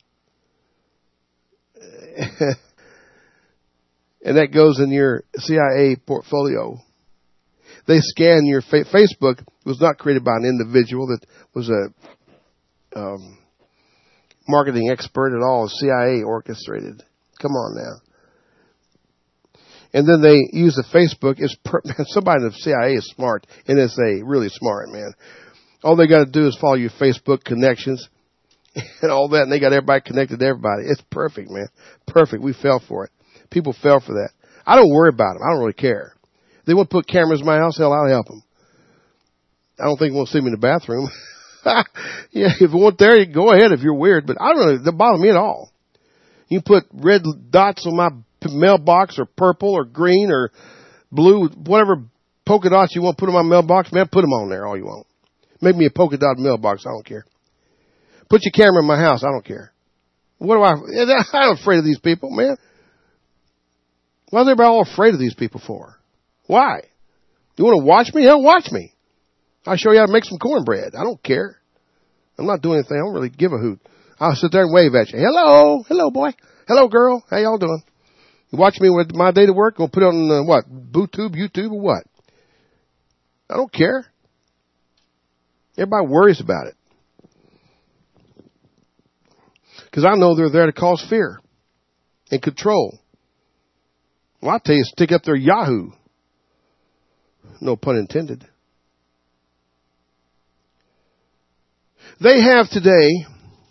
And that goes in your C I A portfolio. They scan your fa- Facebook. Was not created by an individual that was a um, marketing expert at all. C I A orchestrated. Come on now. And then they use the Facebook. It's per- man, somebody in the C I A is smart. N S A, really smart, man. All they got to do is follow your Facebook connections and all that, and they got everybody connected to everybody. It's perfect, man. Perfect. We fell for it. People fell for that. I don't worry about them. I don't really care. If they want to put cameras in my house, hell, I'll help them. I don't think they want to see me in the bathroom. Yeah, if you want there, you go ahead if you're weird, but I don't really, it doesn't bother me at all. You can put red dots on my mailbox, or purple or green or blue, whatever polka dots you want to put in my mailbox, man, put them on there all you want. Make me a polka dot mailbox. I don't care. Put your camera in my house. I don't care. What do I, I'm not afraid of these people, man. Why are they all afraid of these people for? Why? You want to watch me? Hell, watch me. I'll show you how to make some cornbread. I don't care. I'm not doing anything. I don't really give a hoot. I'll sit there and wave at you. Hello. Hello, boy. Hello, girl. How y'all doing? You watch me with my day to work? We'll put it on uh, what? BooTube, YouTube, or what? I don't care. Everybody worries about it. Because I know they're there to cause fear. and control. Well, I'll tell you, stick up their Yahoo. No pun intended. They have today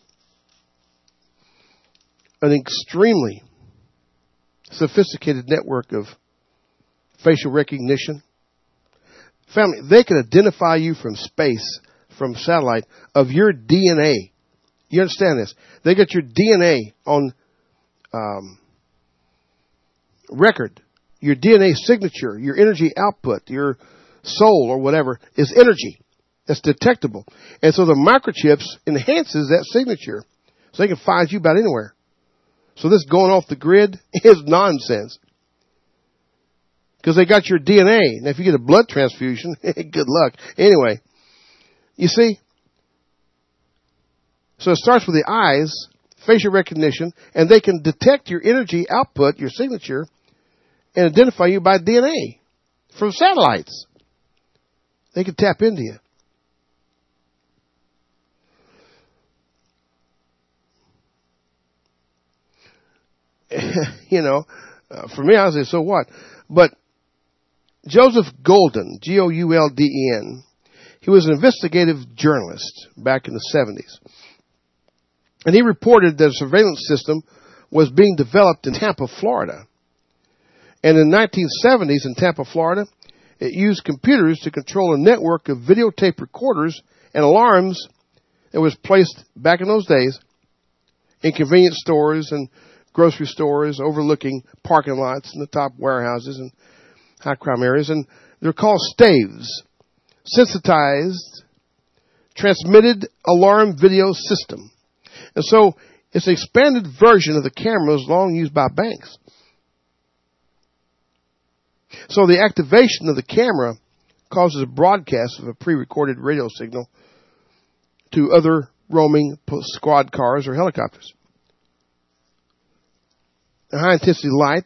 an extremely sophisticated network of facial recognition. Family, they can identify you from space, from satellite, of your D N A. You understand this? They got your D N A on um, record. Your D N A signature, your energy output, your soul or whatever is energy. That's detectable. And so the microchips enhances that signature so they can find you about anywhere. So this going off the grid is nonsense. Because they got your D N A. Now if you get a blood transfusion, good luck. Anyway, you see? So it starts with the eyes, facial recognition, and they can detect your energy output, your signature, and identify you by D N A from satellites. They can tap into you. You know, uh, for me, I was say, so what? But Joseph Golden, G O U L D E N, he was an investigative journalist back in the seventies. And he reported that a surveillance system was being developed in Tampa, Florida. And in the nineteen seventies in Tampa, Florida, it used computers to control a network of videotape recorders and alarms that was placed back in those days in convenience stores and grocery stores overlooking parking lots and the top warehouses and high crime areas. And they're called staves, sensitized, transmitted alarm video system. And so it's an expanded version of the cameras long used by banks. So the activation of the camera causes a broadcast of a pre-recorded radio signal to other roaming squad cars or helicopters. A high-intensity light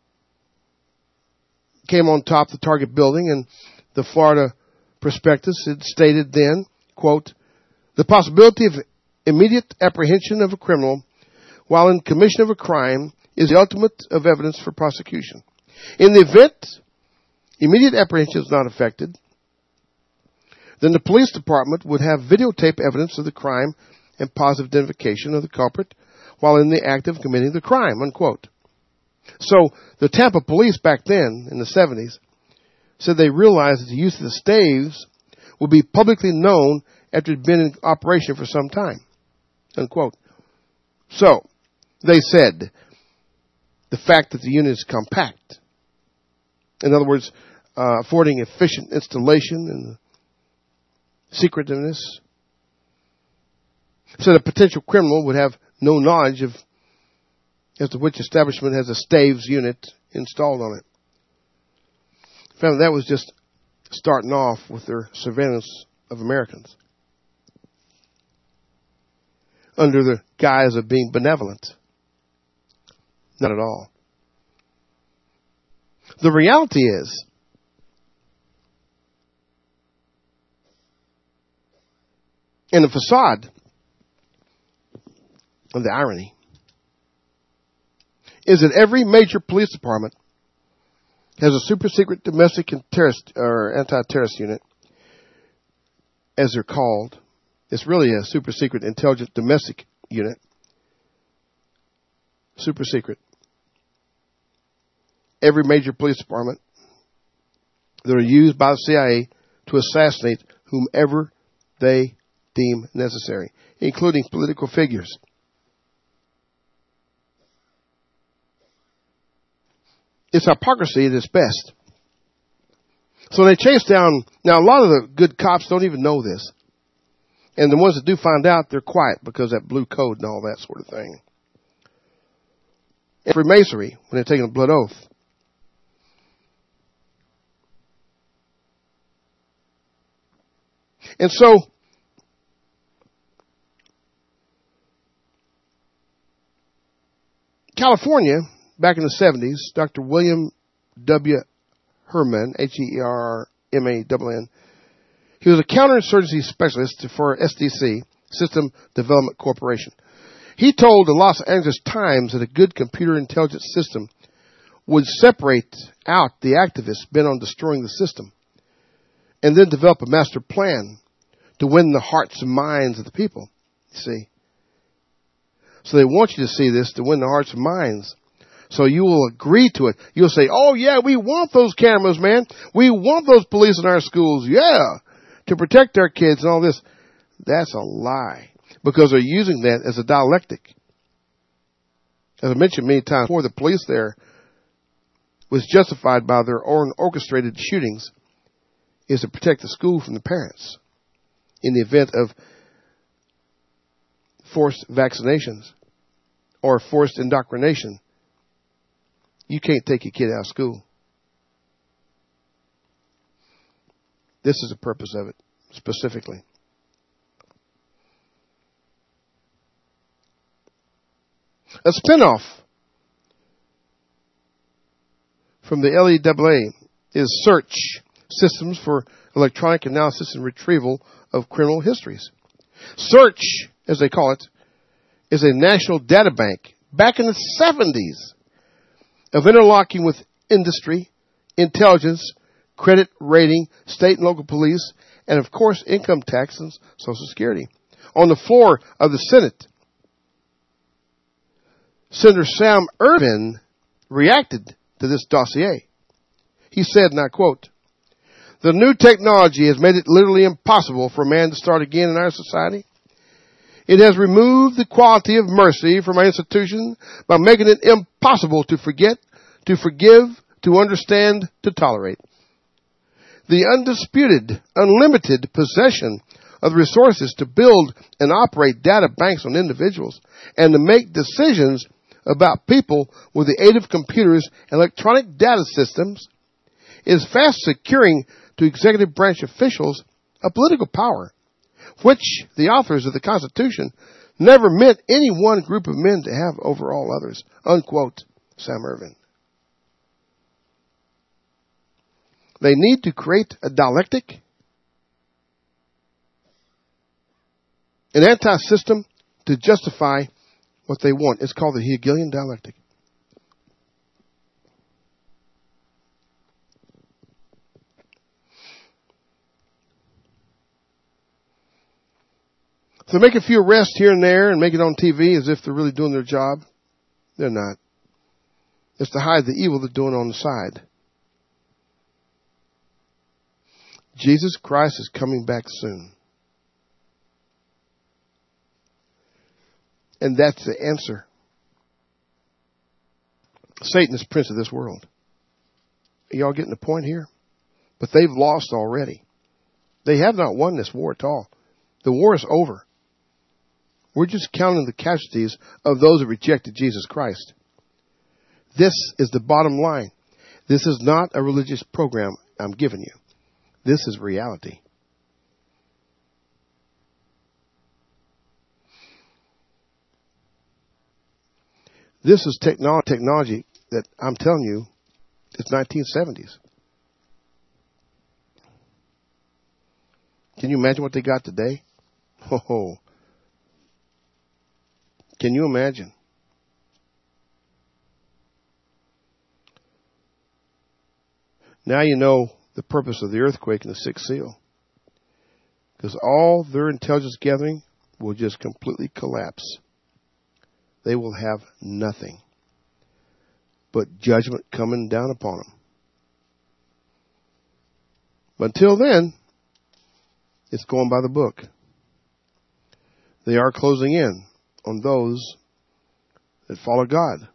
came on top of the target building, and the Florida prospectus had stated then, quote, the possibility of immediate apprehension of a criminal while in commission of a crime is the ultimate of evidence for prosecution. In the event immediate apprehension is not effected, then the police department would have videotape evidence of the crime and positive identification of the culprit while in the act of committing the crime, unquote. So the Tampa police back then, in the seventies, said they realized that the use of the staves would be publicly known after it had been in operation for some time, unquote. So they said the fact that the unit is compact, in other words, uh, affording efficient installation and secretiveness, so the potential criminal would have no knowledge of as to which establishment has a staves unit installed on it. Family, that was just starting off with their surveillance of Americans under the guise of being benevolent. Not at all. The reality is, in the facade of the irony, is that every major police department has a super secret domestic and terrorist or anti-terrorist unit, as they're called. It's really a super secret intelligent domestic unit. Super secret. Every major police department that are used by the C I A to assassinate whomever they deem necessary, including political figures. It's hypocrisy at its best. So they chase down, now a lot of the good cops don't even know this. And the ones that do find out, they're quiet because of that blue code and all that sort of thing. And Freemasonry, when they're taking a blood oath. And so, California, back in the seventies, Doctor William W. Herman, H E R M A N N, he was a counterinsurgency specialist for S D C, System Development Corporation. He told the Los Angeles Times that a good computer intelligence system would separate out the activists bent on destroying the system and then develop a master plan to win the hearts and minds of the people. You see? So they want you to see this to win the hearts and minds. So you will agree to it. You'll say, oh, yeah, we want those cameras, man. We want those police in our schools. Yeah, to protect our kids and all this. That's a lie because they're using that as a dialectic. As I mentioned many times before, the police there was justified by their own orchestrated shootings is to protect the school from the parents in the event of forced vaccinations or forced indoctrination. You can't take your kid out of school. This is the purpose of it, specifically. A spinoff from the L E A A is SEARCH, Systems for Electronic Analysis and Retrieval of Criminal Histories. SEARCH, as they call it, is a national data bank back in the seventies of interlocking with industry, intelligence, credit rating, state and local police, and of course income tax and Social Security. On the floor of the Senate, Senator Sam Ervin reacted to this dossier. He said, and I quote, "The new technology has made it literally impossible for man to start again in our society. It has removed the quality of mercy from our institution by making it impossible to forget, to forgive, to understand, to tolerate. The undisputed, unlimited possession of the resources to build and operate data banks on individuals and to make decisions about people with the aid of computers and electronic data systems is fast securing to executive branch officials a political power, which the authors of the Constitution never meant any one group of men to have over all others." Unquote, Sam Ervin. They need to create a dialectic, an anti-system to justify what they want. It's called the Hegelian dialectic. So they make a few arrests here and there and make it on T V as if they're really doing their job. They're not. It's to hide the evil they're doing on the side. Jesus Christ is coming back soon. And that's the answer. Satan is prince of this world. Are y'all getting the point here? But they've lost already. They have not won this war at all. The war is over. We're just counting the casualties of those who rejected Jesus Christ. This is the bottom line. This is not a religious program I'm giving you. This is reality. This is technolo- technology that I'm telling you, it's nineteen seventies. Can you imagine what they got today? Oh, can you imagine? Now you know the purpose of the earthquake and the sixth seal. Because all their intelligence gathering will just completely collapse. They will have nothing but judgment coming down upon them. But until then, it's going by the book. They are closing in on those that follow God.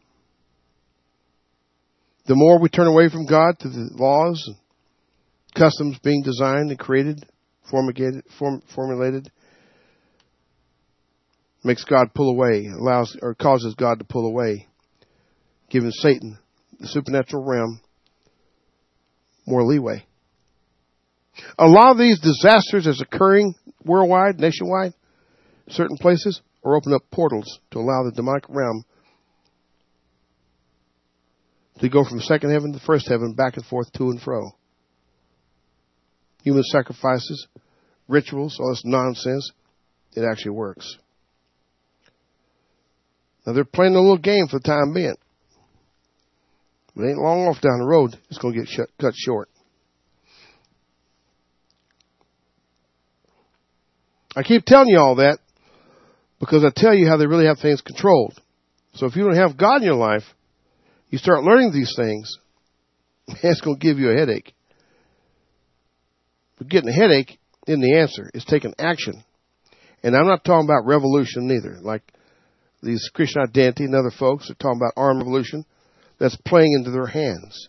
The more we turn away from God to the laws and customs being designed and created, formulated, form, formulated, makes God pull away, allows or causes God to pull away, giving Satan, the supernatural realm, more leeway. A lot of these disasters is occurring worldwide, nationwide, certain places, or open up portals to allow the demonic realm to go from second heaven to first heaven, back and forth, to and fro. Human sacrifices, rituals, all this nonsense, it actually works. Now, they're playing a little game for the time being. But it ain't long off down the road, it's going to get shut, cut short. I keep telling you all that because I tell you how they really have things controlled. So if you don't have God in your life, you start learning these things, it's going to give you a headache. But getting a headache isn't the answer. It's taking action. And I'm not talking about revolution neither. Like these Christian Identity and other folks are talking about armed revolution. That's playing into their hands.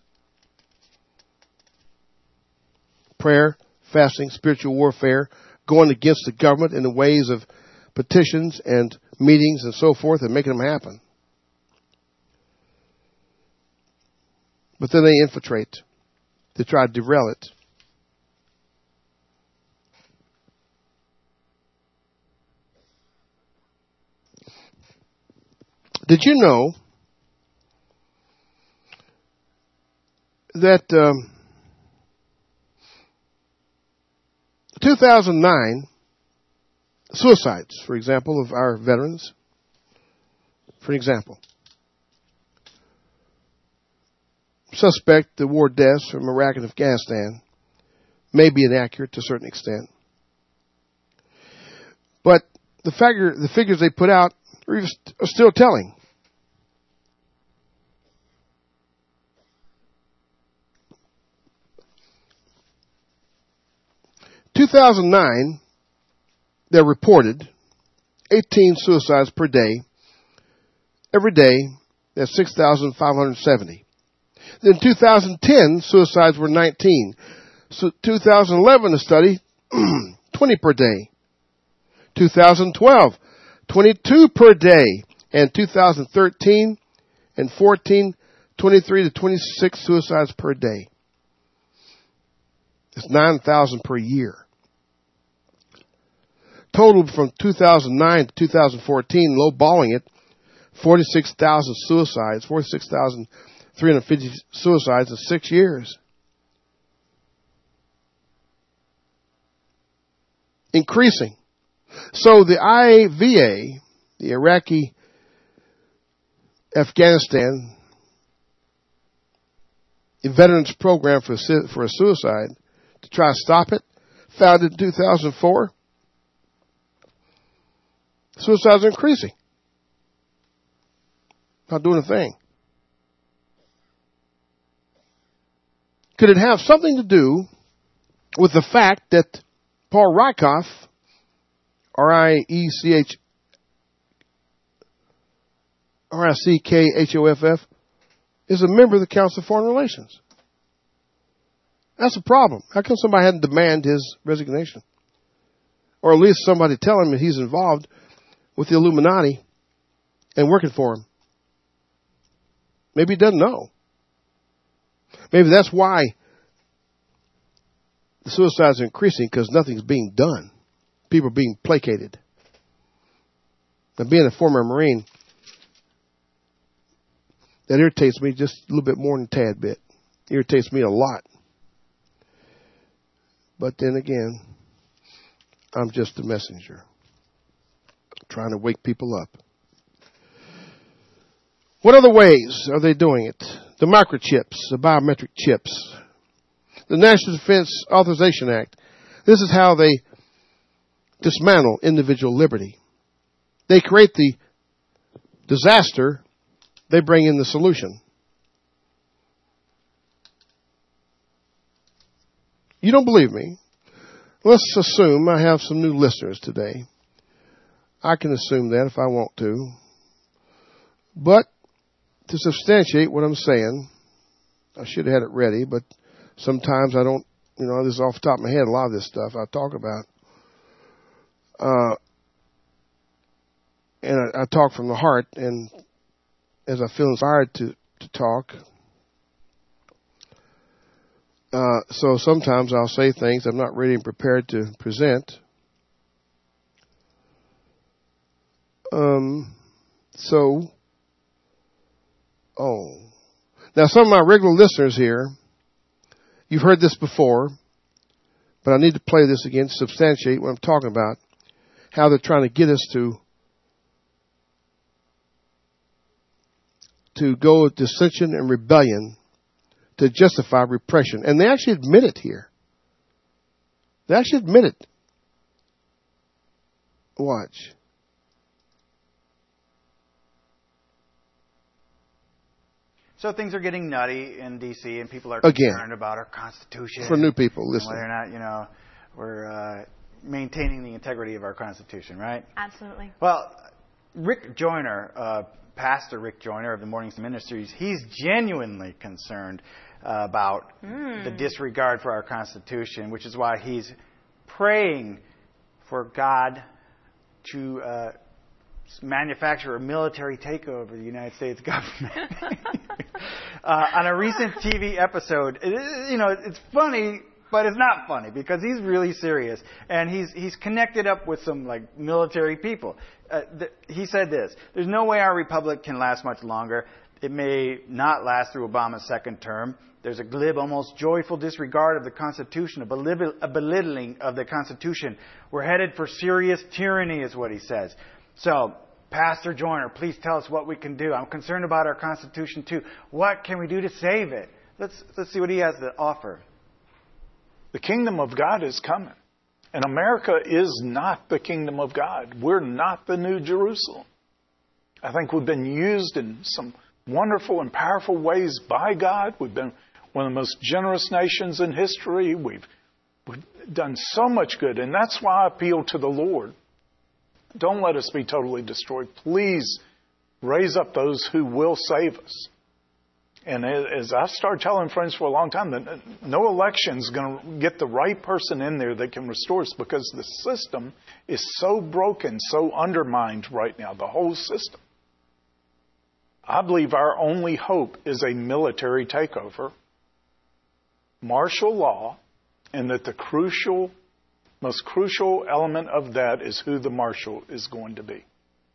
Prayer, fasting, spiritual warfare, going against the government in the ways of petitions and meetings and so forth and making them happen. But then they infiltrate to try to derail it. Did you know that um, two thousand nine suicides, for example, of our veterans, for example, suspect the war deaths from Iraq and Afghanistan may be inaccurate to a certain extent. But the figure, the figures they put out are still telling. two thousand nine, they reported eighteen suicides per day. Every day, that's six thousand five hundred seventy. Then two thousand ten, suicides were nineteen. So two thousand eleven, a study, twenty per day. two thousand twelve, twenty-two per day. And two thousand thirteen and fourteen, twenty-three to twenty-six suicides per day. It's nine thousand per year. Total from two thousand nine to two thousand fourteen, low balling it, forty-six thousand suicides, forty-six thousand three hundred fifty suicides in six years. Increasing. So the I V A, the Iraqi Afghanistan Veterans Program for, for a Suicide, to try to stop it, founded in two thousand four. Suicides are increasing. Not doing a thing. Could it have something to do with the fact that Paul Rieckhoff, R I E C H, R I C K H O F F, is a member of the Council of Foreign Relations? That's a problem. How come somebody hadn't demanded his resignation? Or at least somebody tell him that he's involved with the Illuminati and working for him. Maybe he doesn't know. Maybe that's why the suicides are increasing, because nothing's being done. People are being placated. Now, being a former Marine, that irritates me just a little bit more than a tad bit. It irritates me a lot. But then again, I'm just a messenger, trying to wake people up. What other ways are they doing it? The microchips, the biometric chips, the National Defense Authorization Act. This is how they dismantle individual liberty. They create the disaster, they bring in the solution. You don't believe me? Let's assume I have some new listeners today. I can assume that if I want to. But to substantiate what I'm saying, I should have had it ready, but sometimes I don't, you know, this is off the top of my head, a lot of this stuff I talk about. Uh, and I, I talk from the heart, and as I feel inspired to, to talk. Uh, so sometimes I'll say things I'm not ready and prepared to present. Um, so, oh. Now some of my regular listeners here, you've heard this before, but I need to play this again to substantiate what I'm talking about. How they're trying to get us to to go with dissension and rebellion to justify repression. And they actually admit it here. They actually admit it. Watch. So things are getting nutty in D C and people are Again, concerned about our Constitution. For new people, and listen. whether or not, you know, we're uh, maintaining the integrity of our Constitution, right? Absolutely. Well, Rick Joyner, uh, Pastor Rick Joyner of the Mornington Ministries, he's genuinely concerned uh, about mm. the disregard for our Constitution, which is why he's praying for God to uh, manufacture a military takeover of the United States government. uh, on a recent T V episode, it, you know, it's funny, but it's not funny because he's really serious, and he's he's connected up with some like military people. Uh, th- he said this: "There's no way our republic can last much longer. It may not last through Obama's second term. There's a glib, almost joyful disregard of the Constitution, a, belittle- a belittling of the Constitution. We're headed for serious tyranny," is what he says. So, Pastor Joyner, please tell us what we can do. I'm concerned about our Constitution too. What can we do to save it? Let's let's see what he has to offer. The kingdom of God is coming. And America is not the kingdom of God. We're not the New Jerusalem. I think we've been used in some wonderful and powerful ways by God. We've been one of the most generous nations in history. We've, we've done so much good. And that's why I appeal to the Lord. Don't let us be totally destroyed. Please raise up those who will save us. And as I've started telling friends for a long time, that no election is going to get the right person in there that can restore us because the system is so broken, so undermined right now, the whole system. I believe our only hope is a military takeover, martial law, and that the crucial, most crucial element of that is who the marshal is going to be.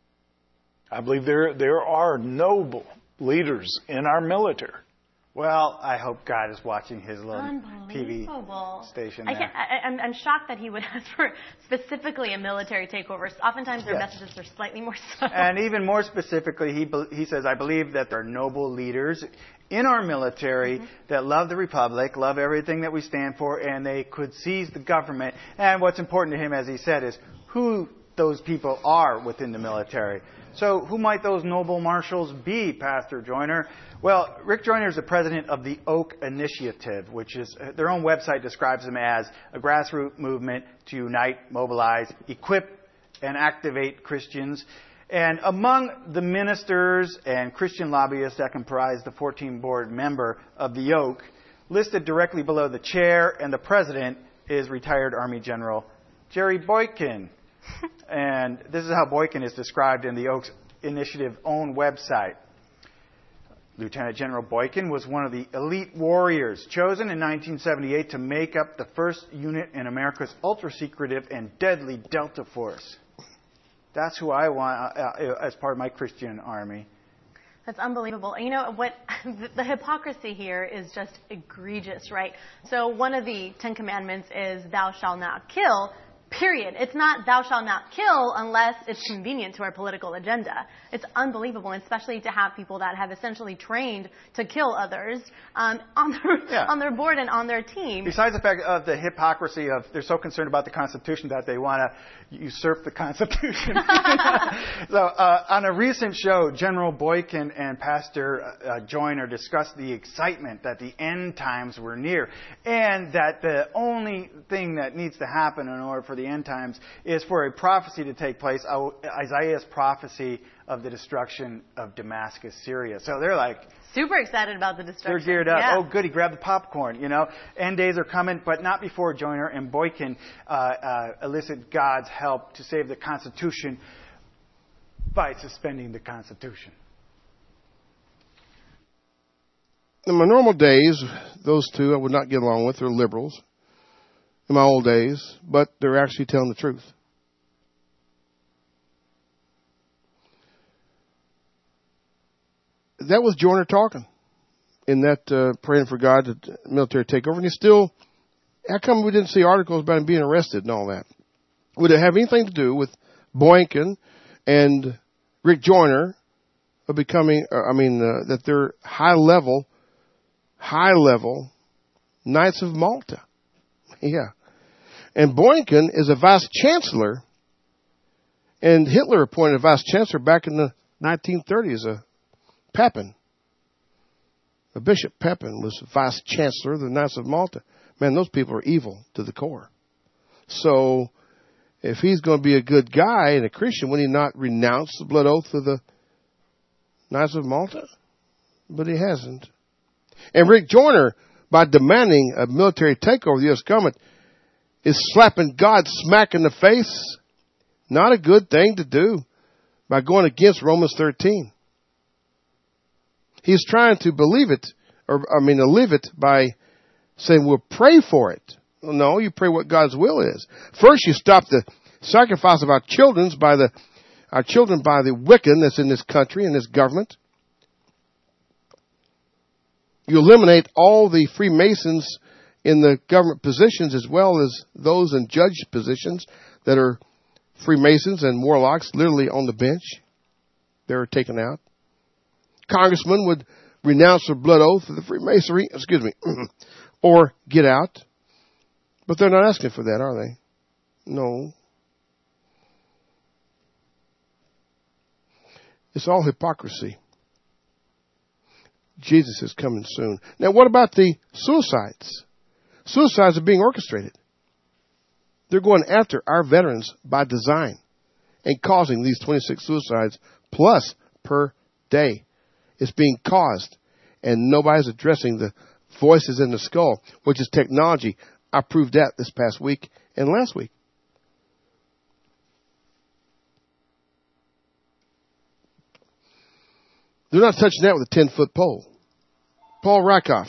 I believe there there are noble leaders in our military. Well, I hope God is watching his little T V station there. I can't, I, I'm, I'm shocked that he would ask for specifically a military takeover. Oftentimes their yes. messages are slightly more subtle. And even more specifically, he he says, I believe that there are noble leaders in our military mm-hmm. that love the Republic, love everything that we stand for, and they could seize the government. And what's important to him, as he said, is who those people are within the military. So who might those noble marshals be, Pastor Joyner? Well, Rick Joyner is the president of the Oak Initiative, which is, their own website describes them as a grassroots movement to unite, mobilize, equip, and activate Christians. And among the ministers and Christian lobbyists that comprise the fourteen board member of the Oak, listed directly below the chair and the president is retired Army General Jerry Boykin. And this is how Boykin is described in the Oaks Initiative own website. Lieutenant General Boykin was one of the elite warriors chosen in nineteen seventy-eight to make up the first unit in America's ultra-secretive and deadly Delta Force. That's who I want uh, as part of my Christian army. That's unbelievable. You know, what the hypocrisy here is just egregious, right? So one of the Ten Commandments is thou shalt not kill. Period. It's not thou shalt not kill unless it's convenient to our political agenda. It's unbelievable, especially to have people that have essentially trained to kill others um, on their yeah. on their board and on their team. Besides the fact of the hypocrisy of they're so concerned about the Constitution that they want to usurp the Constitution. so uh, on a recent show, General Boykin and Pastor uh, Joyner discussed the excitement that the end times were near and that the only thing that needs to happen in order for the end times is for a prophecy to take place, Isaiah's prophecy of the destruction of Damascus, Syria. So they're like super excited about the destruction. They're geared up. Yeah. Oh, goody, grab the popcorn. You know, end days are coming, but not before Joyner and Boykin uh, uh, elicit God's help to save the Constitution by suspending the Constitution. In my normal days, those two I would not get along with. They're liberals. In my old days, but they're actually telling the truth. That was Joyner talking in that uh, praying for God to military takeover, and he's still. How come we didn't see articles about him being arrested and all that? Would it have anything to do with Boykin and Rick Joyner of becoming, I mean, uh, that they're high level, high level Knights of Malta. Yeah. And Boykin is a vice chancellor, and Hitler appointed a vice chancellor back in the nineteen thirties, a Pepin. A Bishop Pepin was vice chancellor of the Knights of Malta. Man, those people are evil to the core. So, if he's going to be a good guy and a Christian, would he not renounce the blood oath of the Knights of Malta? But he hasn't. And Rick Joyner, by demanding a military takeover of the U S government, is slapping God smack in the face. Not a good thing to do by going against Romans thirteen. He's trying to believe it, or I mean, to live it by saying we'll pray for it. Well, no, you pray what God's will is. First, you stop the sacrifice of our children by the our children by the Wiccan that's in this country and this government. You eliminate all the Freemasons in the government positions as well as those in judge positions that are Freemasons and warlocks literally on the bench. They're taken out. Congressmen would renounce their blood oath of the Freemasonry, excuse me, or get out. But they're not asking for that, are they? No. It's all hypocrisy. Jesus is coming soon. Now, what about the suicides? Suicides are being orchestrated. They're going after our veterans by design and causing these twenty-six suicides plus per day. It's being caused, and nobody's addressing the voices in the skull, which is technology. I proved that this past week and last week. They're not touching that with a ten-foot pole. Paul Rakoff.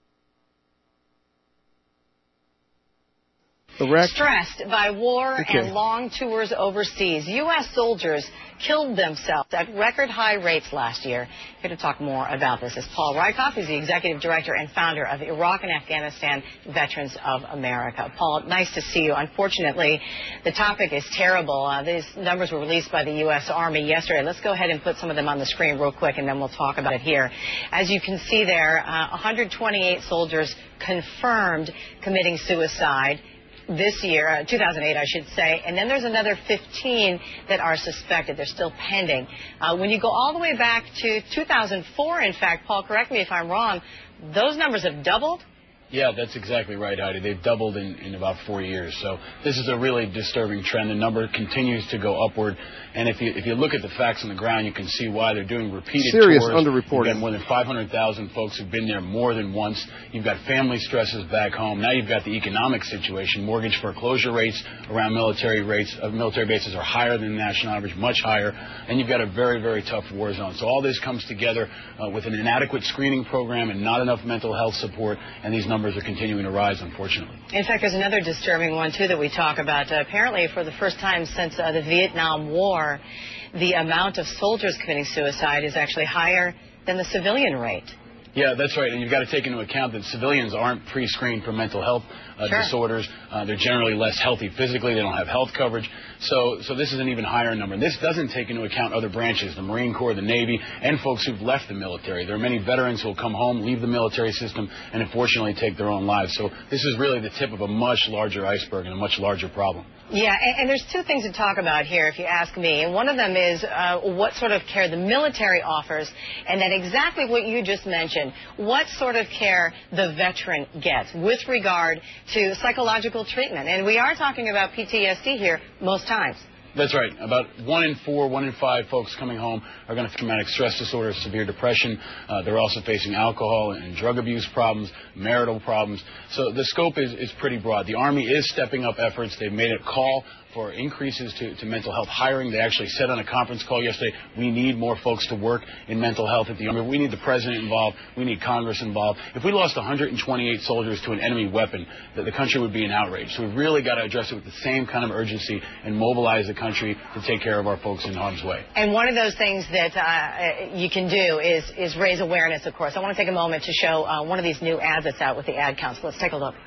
Iraq. Stressed by war okay. and long tours overseas, U S soldiers killed themselves at record high rates last year. Here to talk more about this is Paul Rakoff. He's the executive director and founder of Iraq and Afghanistan Veterans of America. Paul, nice to see you. Unfortunately, the topic is terrible. Uh, these numbers were released by the U S Army yesterday. Let's go ahead and put some of them on the screen real quick, and then we'll talk about it here. As you can see there, uh, one hundred twenty-eight soldiers confirmed committing suicide this year, uh, two thousand eight, I should say, and then there's another fifteen that are suspected. They're still pending. Uh, when you go all the way back to two thousand four, in fact, Paul, correct me if I'm wrong, those numbers have doubled? Yeah, that's exactly right, Heidi. They've doubled in, in about four years. So this is a really disturbing trend. The number continues to go upward. And if you if you look at the facts on the ground, you can see why they're doing repeated Serious tours. underreporting. You've got more than five hundred thousand folks who've been there more than once. You've got family stresses back home. Now you've got the economic situation. Mortgage foreclosure rates around military rates of military bases are higher than the national average, much higher. And you've got a very, very tough war zone. So all this comes together uh, with an inadequate screening program and not enough mental health support, and these numbers are continuing to rise, unfortunately. In fact, there's another disturbing one, too, that we talk about. Uh, apparently, for the first time since uh, the Vietnam War, the amount of soldiers committing suicide is actually higher than the civilian rate. Yeah, that's right. And you've got to take into account that civilians aren't pre-screened for mental health uh, sure. disorders. Uh, they're generally less healthy physically. They don't have health coverage. So so this is an even higher number. And this doesn't take into account other branches, the Marine Corps, the Navy, and folks who've left the military. There are many veterans who will come home, leave the military system, and unfortunately take their own lives. So this is really the tip of a much larger iceberg and a much larger problem. Yeah, and, and there's two things to talk about here, if you ask me. And one of them is uh, what sort of care the military offers, and then exactly what you just mentioned, what sort of care the veteran gets with regard to psychological treatment. And we are talking about P T S D here most times. That's right. About one in four, one in five folks coming home are going to have traumatic stress disorder, severe depression. Uh, they're also facing alcohol and drug abuse problems, marital problems. So the scope is, is pretty broad. The Army is stepping up efforts. They've made a call for increases to, to mental health hiring. They actually said on a conference call yesterday, we need more folks to work in mental health at the Army. We need the President involved. We need Congress involved. If we lost one hundred twenty-eight soldiers to an enemy weapon, the, the country would be in outrage. So we've really got to address it with the same kind of urgency and mobilize the country to take care of our folks in harm's way. And one of those things that uh, you can do is, is raise awareness, of course. I want to take a moment to show uh, one of these new ads that's out with the Ad Council. Let's take a look.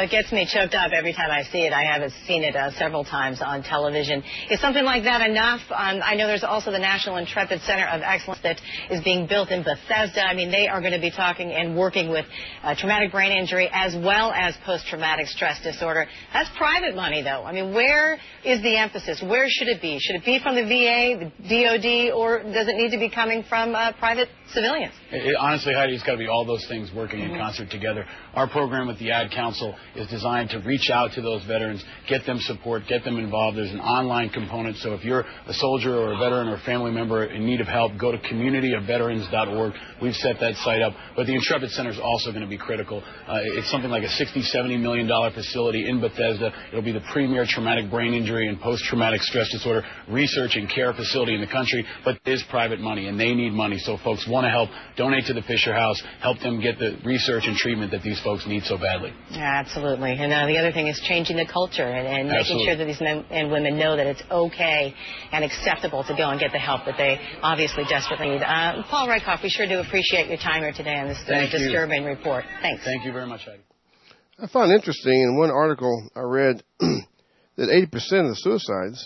it gets me choked up every time I see it. I have seen it uh, several times on television. Is something like that enough? Um, I know there's also the National Intrepid Center of Excellence that is being built in Bethesda. I mean, they are going to be talking and working with uh, traumatic brain injury as well as post-traumatic stress disorder. That's private money, though. I mean, where is the emphasis? Where should it be? Should it be from the V A, the D O D, or does it need to be coming from uh, private civilians? It, it, honestly, Heidi, it's got to be all those things working mm-hmm. in concert together. Our program with the Ad Council is designed to reach out to those veterans, get them support, get them involved. There's an online component, so if you're a soldier or a veteran or a family member in need of help, go to community of veterans dot org. We've set that site up. But the Intrepid Center is also going to be critical. Uh, it's something like a sixty, seventy million dollars facility in Bethesda. It'll be the premier traumatic brain injury and post-traumatic stress disorder research and care facility in the country, but it is private money, and they need money. So folks want to help, donate to the Fisher House, help them get the research and treatment that these folks need so badly. Yeah, absolutely. And uh, the other thing is changing the culture and, and making Absolutely. sure that these men and women know that it's okay and acceptable to go and get the help that they obviously desperately need. Uh, Paul Rieckhoff, we sure do appreciate your time here today on this uh, disturbing report. Thanks. Thank you very much, Heidi. I found interesting in one article I read that eighty percent of the suicides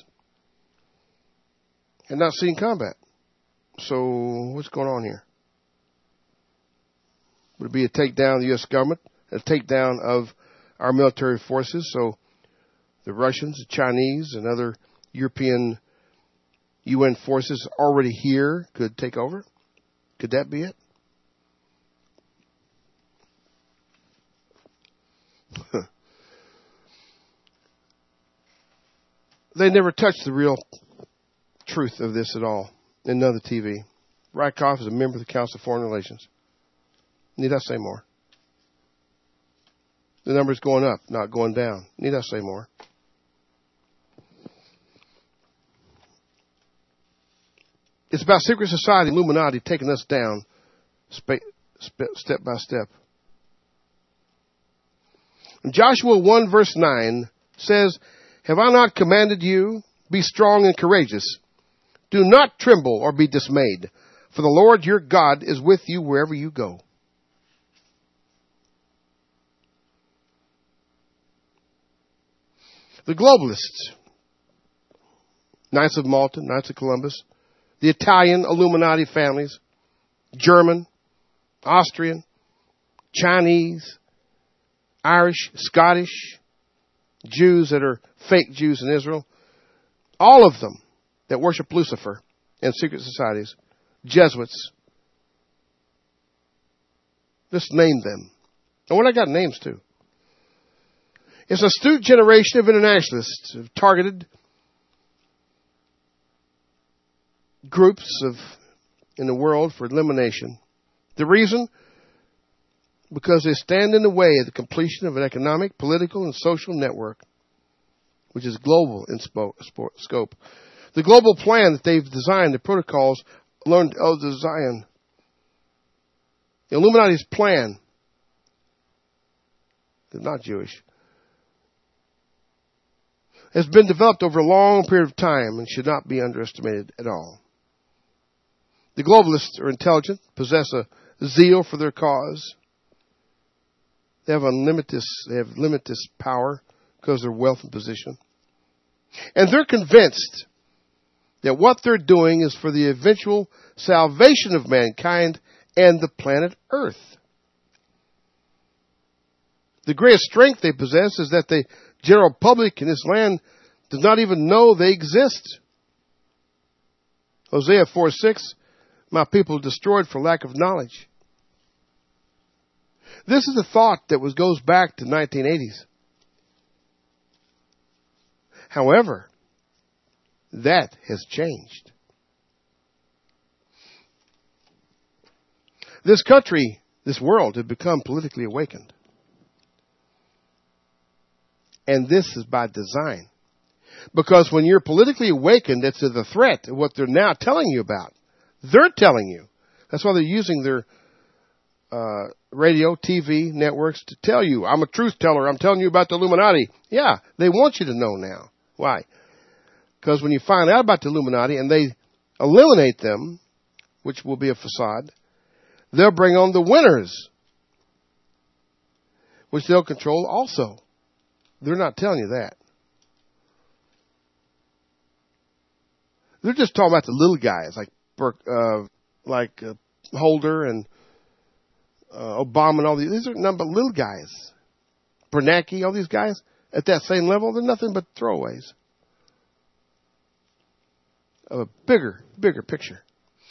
had not seen combat. So what's going on here? Would it be a takedown of the U S government, a takedown of our military forces, so the Russians, the Chinese, and other European U N forces already here could take over? Could that be it? They never touched the real truth of this at all in none of the T V. Rieckhoff is a member of the Council of Foreign Relations. Need I say more? The number's going up, not going down. Need I say more? It's about secret society, Illuminati, taking us down step by step. Joshua one verse nine says, "Have I not commanded you? Be strong and courageous. Do not tremble or be dismayed, for the Lord your God is with you wherever you go." The globalists, Knights of Malta, Knights of Columbus, the Italian Illuminati families, German, Austrian, Chinese, Irish, Scottish, Jews that are fake Jews in Israel, all of them that worship Lucifer and secret societies, Jesuits. Just name them. And what I got names too. It's an astute generation of internationalists who have targeted groups of in the world for elimination. The reason? Because they stand in the way of the completion of an economic, political, and social network, which is global in scope. The global plan that they've designed, the protocols learned of the Zion. The Illuminati's plan is not Jewish. Has been developed over a long period of time and should not be underestimated at all. The globalists are intelligent, possess a zeal for their cause. They have unlimited, they have limitless power because of their wealth and position. And they're convinced that what they're doing is for the eventual salvation of mankind and the planet Earth. The greatest strength they possess is that the general public in this land does not even know they exist. Hosea four six, "My people destroyed for lack of knowledge." This is a thought that was goes back to nineteen eighties. However, that has changed. This country, this world, has become politically awakened. And this is by design. Because when you're politically awakened, it's the threat of what they're now telling you about. They're telling you. That's why they're using their uh, radio, T V networks to tell you, I'm a truth teller, I'm telling you about the Illuminati. Yeah, they want you to know now. Why? Because when you find out about the Illuminati and they eliminate them, which will be a facade, they'll bring on the winners, which they'll control also. They're not telling you that. They're just talking about the little guys like Burke, uh, like uh, Holder and uh, Obama and all these. These are nothing but little guys. Bernanke, all these guys at that same level, they're nothing but throwaways of a bigger, bigger picture.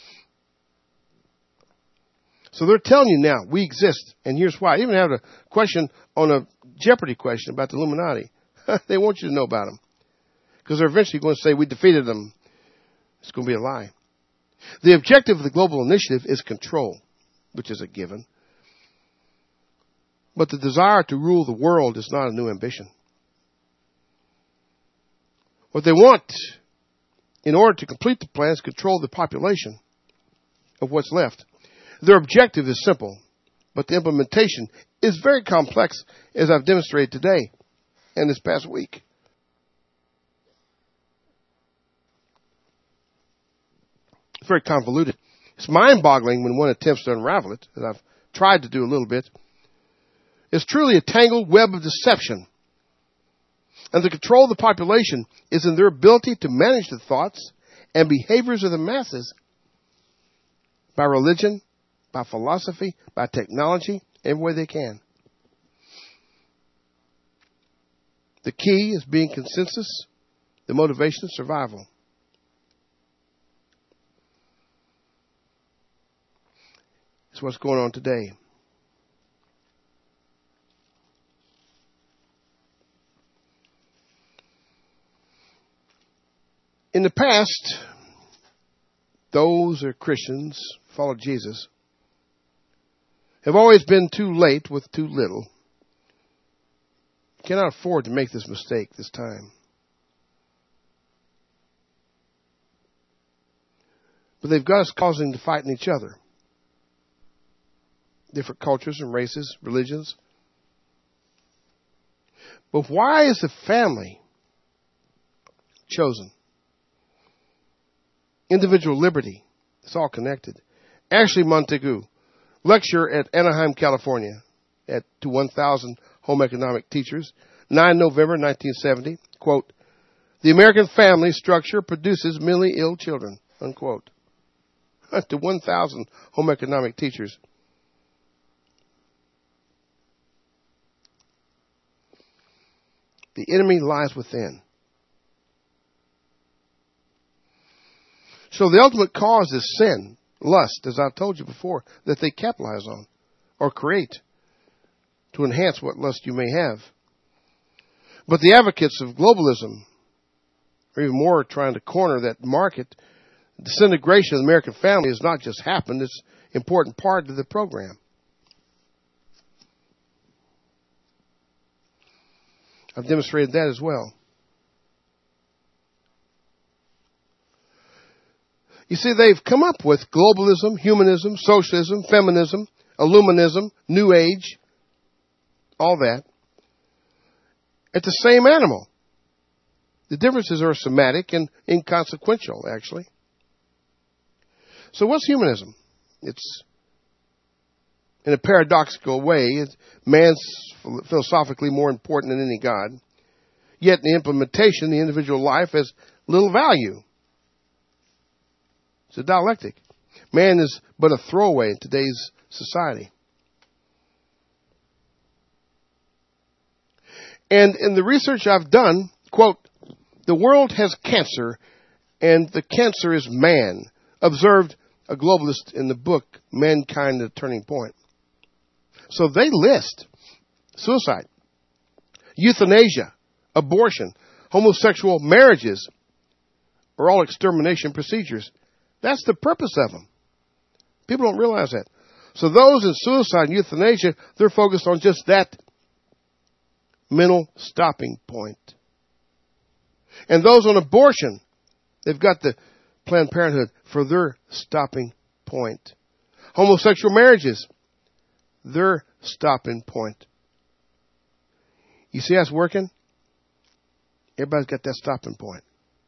So they're telling you now, we exist, and here's why. I even have a question on a Jeopardy question about the Illuminati. They want you to know about them. Because they're eventually going to say, we defeated them. It's going to be a lie. The objective of the global initiative is control, which is a given. But the desire to rule the world is not a new ambition. What they want, in order to complete the plan, is control the population of what's left. Their objective is simple, but the implementation is very complex, as I've demonstrated today and this past week. It's very convoluted. It's mind-boggling when one attempts to unravel it, as I've tried to do a little bit. It's truly a tangled web of deception. And the control of the population is in their ability to manage the thoughts and behaviors of the masses by religion, by philosophy, by technology, every way they can. The key is being consensus, the motivation of survival. That's what's going on today. In the past, those who are Christians, follow Jesus, have always been too late with too little. Cannot afford to make this mistake this time. But they've got us causing to fight in each other. Different cultures and races, religions. But why is the family chosen? Individual liberty. It's all connected. Ashley Montagu, lecturer at Anaheim, California, at to one thousand home economic teachers, the ninth of November, nineteen seventy, quote, "The American family structure produces mentally ill children," unquote. To one thousand home economic teachers. The enemy lies within. So the ultimate cause is sin, lust, as I've told you before, that they capitalize on or create to enhance what lust you may have. But the advocates of globalism are even more trying to corner that market. The disintegration of the American family has not just happened, it's an important part of the program. I've demonstrated that as well. You see, they've come up with globalism, humanism, socialism, feminism, illuminism, New Age, all that. It's the same animal. The differences are somatic and inconsequential, actually. So what's humanism? It's, in a paradoxical way, man's philosophically more important than any God. Yet in the implementation, the individual life has little value. It's a dialectic. Man is but a throwaway in today's society. And in the research I've done, quote, "The world has cancer, and the cancer is man," observed a globalist in the book, Mankind: The Turning Point. So they list suicide, euthanasia, abortion, homosexual marriages are all extermination procedures. That's the purpose of them. People don't realize that. So those in suicide and euthanasia, they're focused on just that mental stopping point. And those on abortion, they've got the Planned Parenthood for their stopping point. Homosexual marriages, their stopping point. You see how it's working? Everybody's got that stopping point.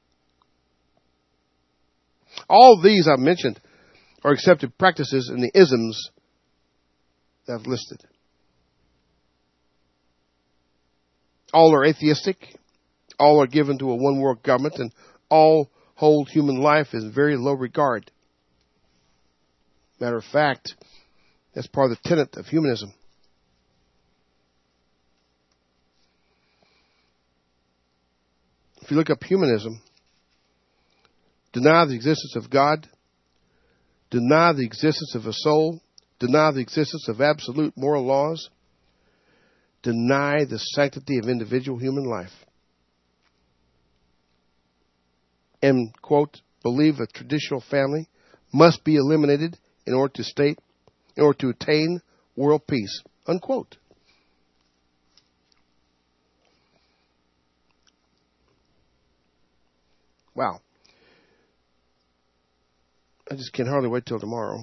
All these I've mentioned are accepted practices in the isms that I've listed. All are atheistic. All are given to a one-world government, and all hold human life in very low regard. Matter of fact, that's part of the tenet of humanism. If you look up humanism, deny the existence of God, deny the existence of a soul, deny the existence of absolute moral laws, deny the sanctity of individual human life, and, quote, believe a traditional family must be eliminated in order to state, in order to attain world peace, unquote. Wow. I just can hardly wait till tomorrow.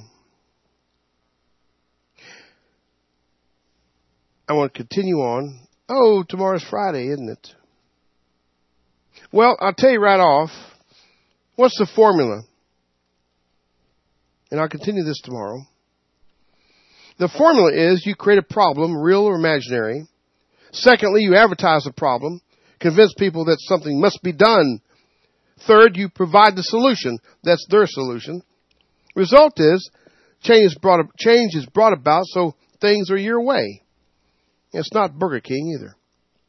I want to continue on. Oh, tomorrow's Friday, isn't it? Well, I'll tell you right off, what's the formula? And I'll continue this tomorrow. The formula is you create a problem, real or imaginary. Secondly, you advertise the problem, convince people that something must be done. Third, you provide the solution. That's their solution. Result is, change is brought, change is brought about so things are your way. It's not Burger King either.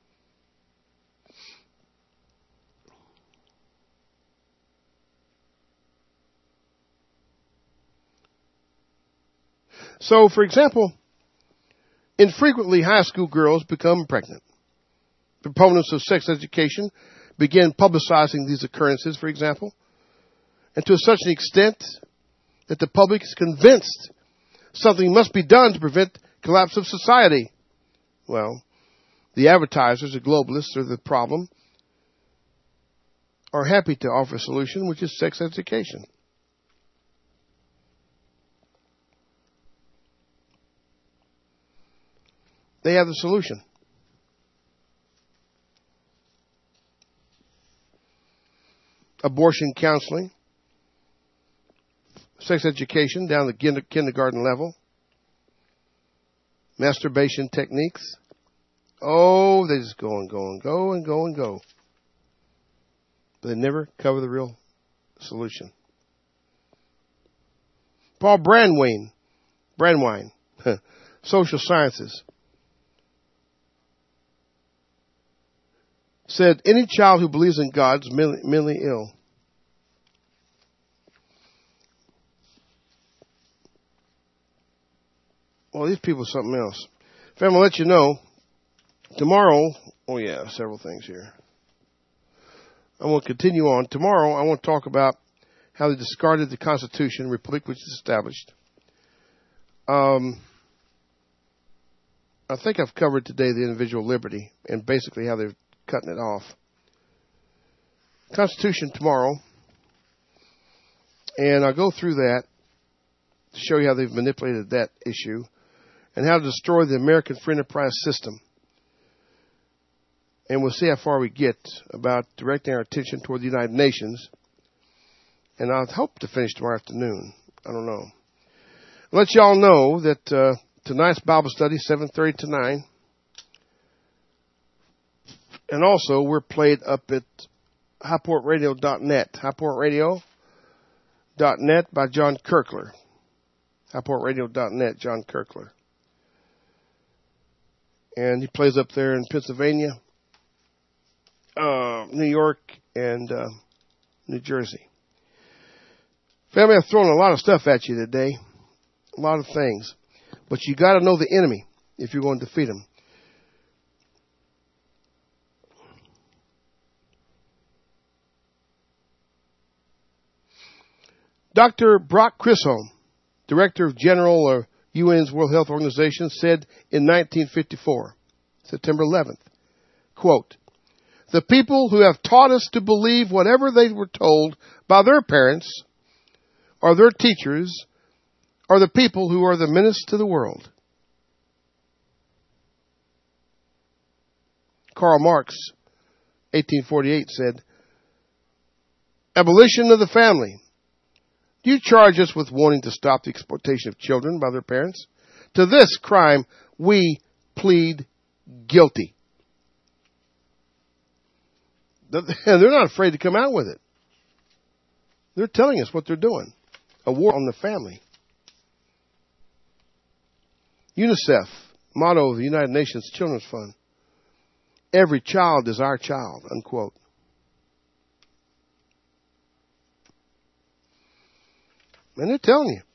So, for example, infrequently high school girls become pregnant. Proponents of sex education begin publicizing these occurrences, for example, and to such an extent that the public is convinced something must be done to prevent collapse of society. Well, the advertisers, the globalists, or the problem, are happy to offer a solution, which is sex education. They have the solution. Abortion counseling, sex education down the kindergarten level, masturbation techniques. Oh, they just go and go and go and go and go. But they never cover the real solution. Paul Brandwine, Brandwine, social sciences, said any child who believes in God is mentally ill. Well, these people are something else. If I'm going to let you know, tomorrow, oh yeah, several things here. I want to continue on. Tomorrow, I want to talk about how they discarded the Constitution, Republic which is established. Um, I think I've covered today the individual liberty and basically how they're cutting it off. Constitution tomorrow, and I'll go through that to show you how they've manipulated that issue and how to destroy the American free enterprise system. And we'll see how far we get about directing our attention toward the United Nations. And I hope to finish tomorrow afternoon. I don't know. I'll let you all know that uh, tonight's Bible study, seven thirty to nine. And also, we're played up at high port radio dot net. high port radio dot net by John Kirkler. high port radio dot net, John Kirkler. And he plays up there in Pennsylvania, uh, New York, and uh, New Jersey. Family, I've thrown a lot of stuff at you today. A lot of things. But you got to know the enemy if you're going to defeat him. Doctor Brock Chisholm, Director of General of U N's World Health Organization, said in nineteen fifty-four, September eleventh, quote, "The people who have taught us to believe whatever they were told by their parents or their teachers are the people who are the menace to the world." Karl Marx, eighteen forty-eight, said, "Abolition of the family. Do you charge us with wanting to stop the exploitation of children by their parents? To this crime, we plead guilty." They're not afraid to come out with it. They're telling us what they're doing. A war on the family. UNICEF, motto of the United Nations Children's Fund. Every child is our child, unquote. And they're telling you.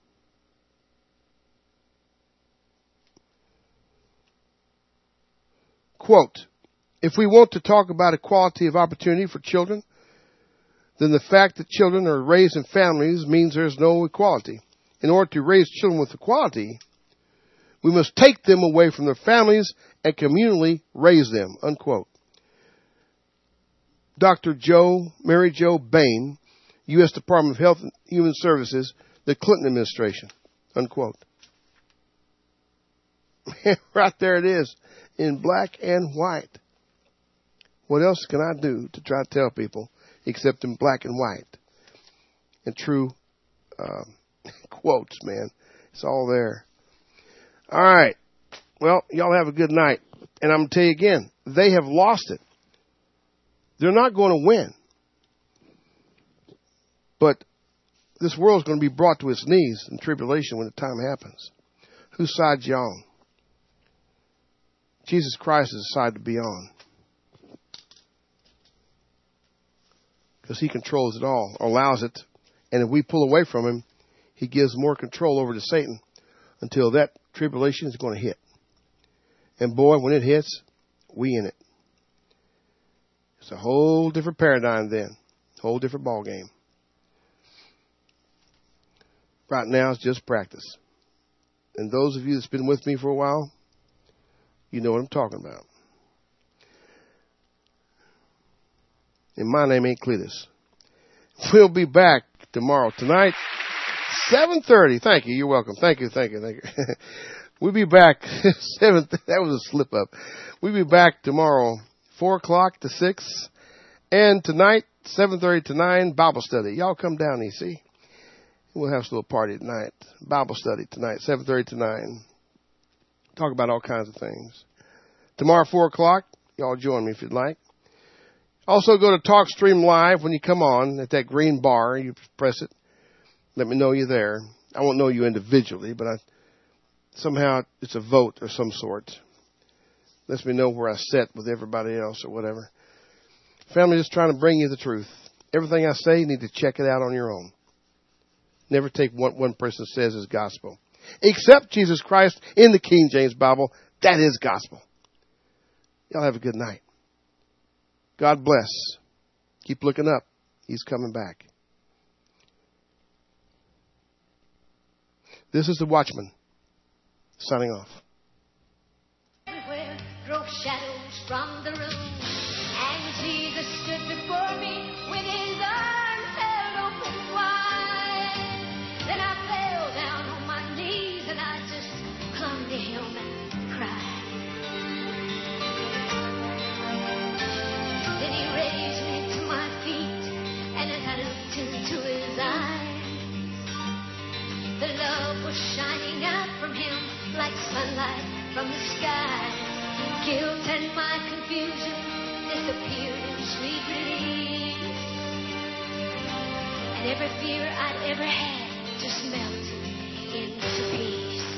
Quote, if we want to talk about equality of opportunity for children, then the fact that children are raised in families means there's no equality. In order to raise children with equality, we must take them away from their families and communally raise them, unquote. Doctor Joe, Mary Jo Bain, U S Department of Health and Human Services, the Clinton administration, unquote. Right there it is, in black and white. What else can I do to try to tell people except in black and white? And true uh, quotes, man. It's all there. All right. Well, y'all have a good night. And I'm going to tell you again, they have lost it. They're not going to win. But this world is going to be brought to its knees in tribulation when the time happens. Whose side you on? Jesus Christ is the side to be on. Because he controls it all, or allows it. And if we pull away from him, he gives more control over to Satan until that tribulation is going to hit. And boy, when it hits, we in it. It's a whole different paradigm then. Whole different ball game. Right now, it's just practice. And those of you that's been with me for a while, you know what I'm talking about. And my name ain't Cletus. We'll be back tomorrow. Tonight, seven thirty. Thank you. You're welcome. Thank you. Thank you. Thank you. We'll be back. seven. That was a slip up. We'll be back tomorrow, four o'clock to six. And tonight, seven thirty to nine, Bible study. Y'all come down, E C. We'll have a little party tonight. Bible study tonight, seven thirty to nine. Talk about all kinds of things. Tomorrow, four o'clock, y'all join me if you'd like. Also, go to TalkStream Live when you come on at that green bar. You press it. Let me know you're there. I won't know you individually, but I, somehow it's a vote of some sort. Lets me know where I sit with everybody else or whatever. Family, just trying to bring you the truth. Everything I say, you need to check it out on your own. Never take what one person says as gospel. Except Jesus Christ in the King James Bible. That is gospel. Y'all have a good night. God bless. Keep looking up. He's coming back. This is the Watchman signing off. Everywhere drove shadows from the room, and Jesus stood before me with his arms held open wide. Then I fell down on my knees and I just clung to him and cried. Then he raised me to my feet, and as I looked into his eyes, the love was shining out from him like sunlight from the sky. Guilt and my confusion disappeared in sweet release, and every fear I'd ever had just melted into peace.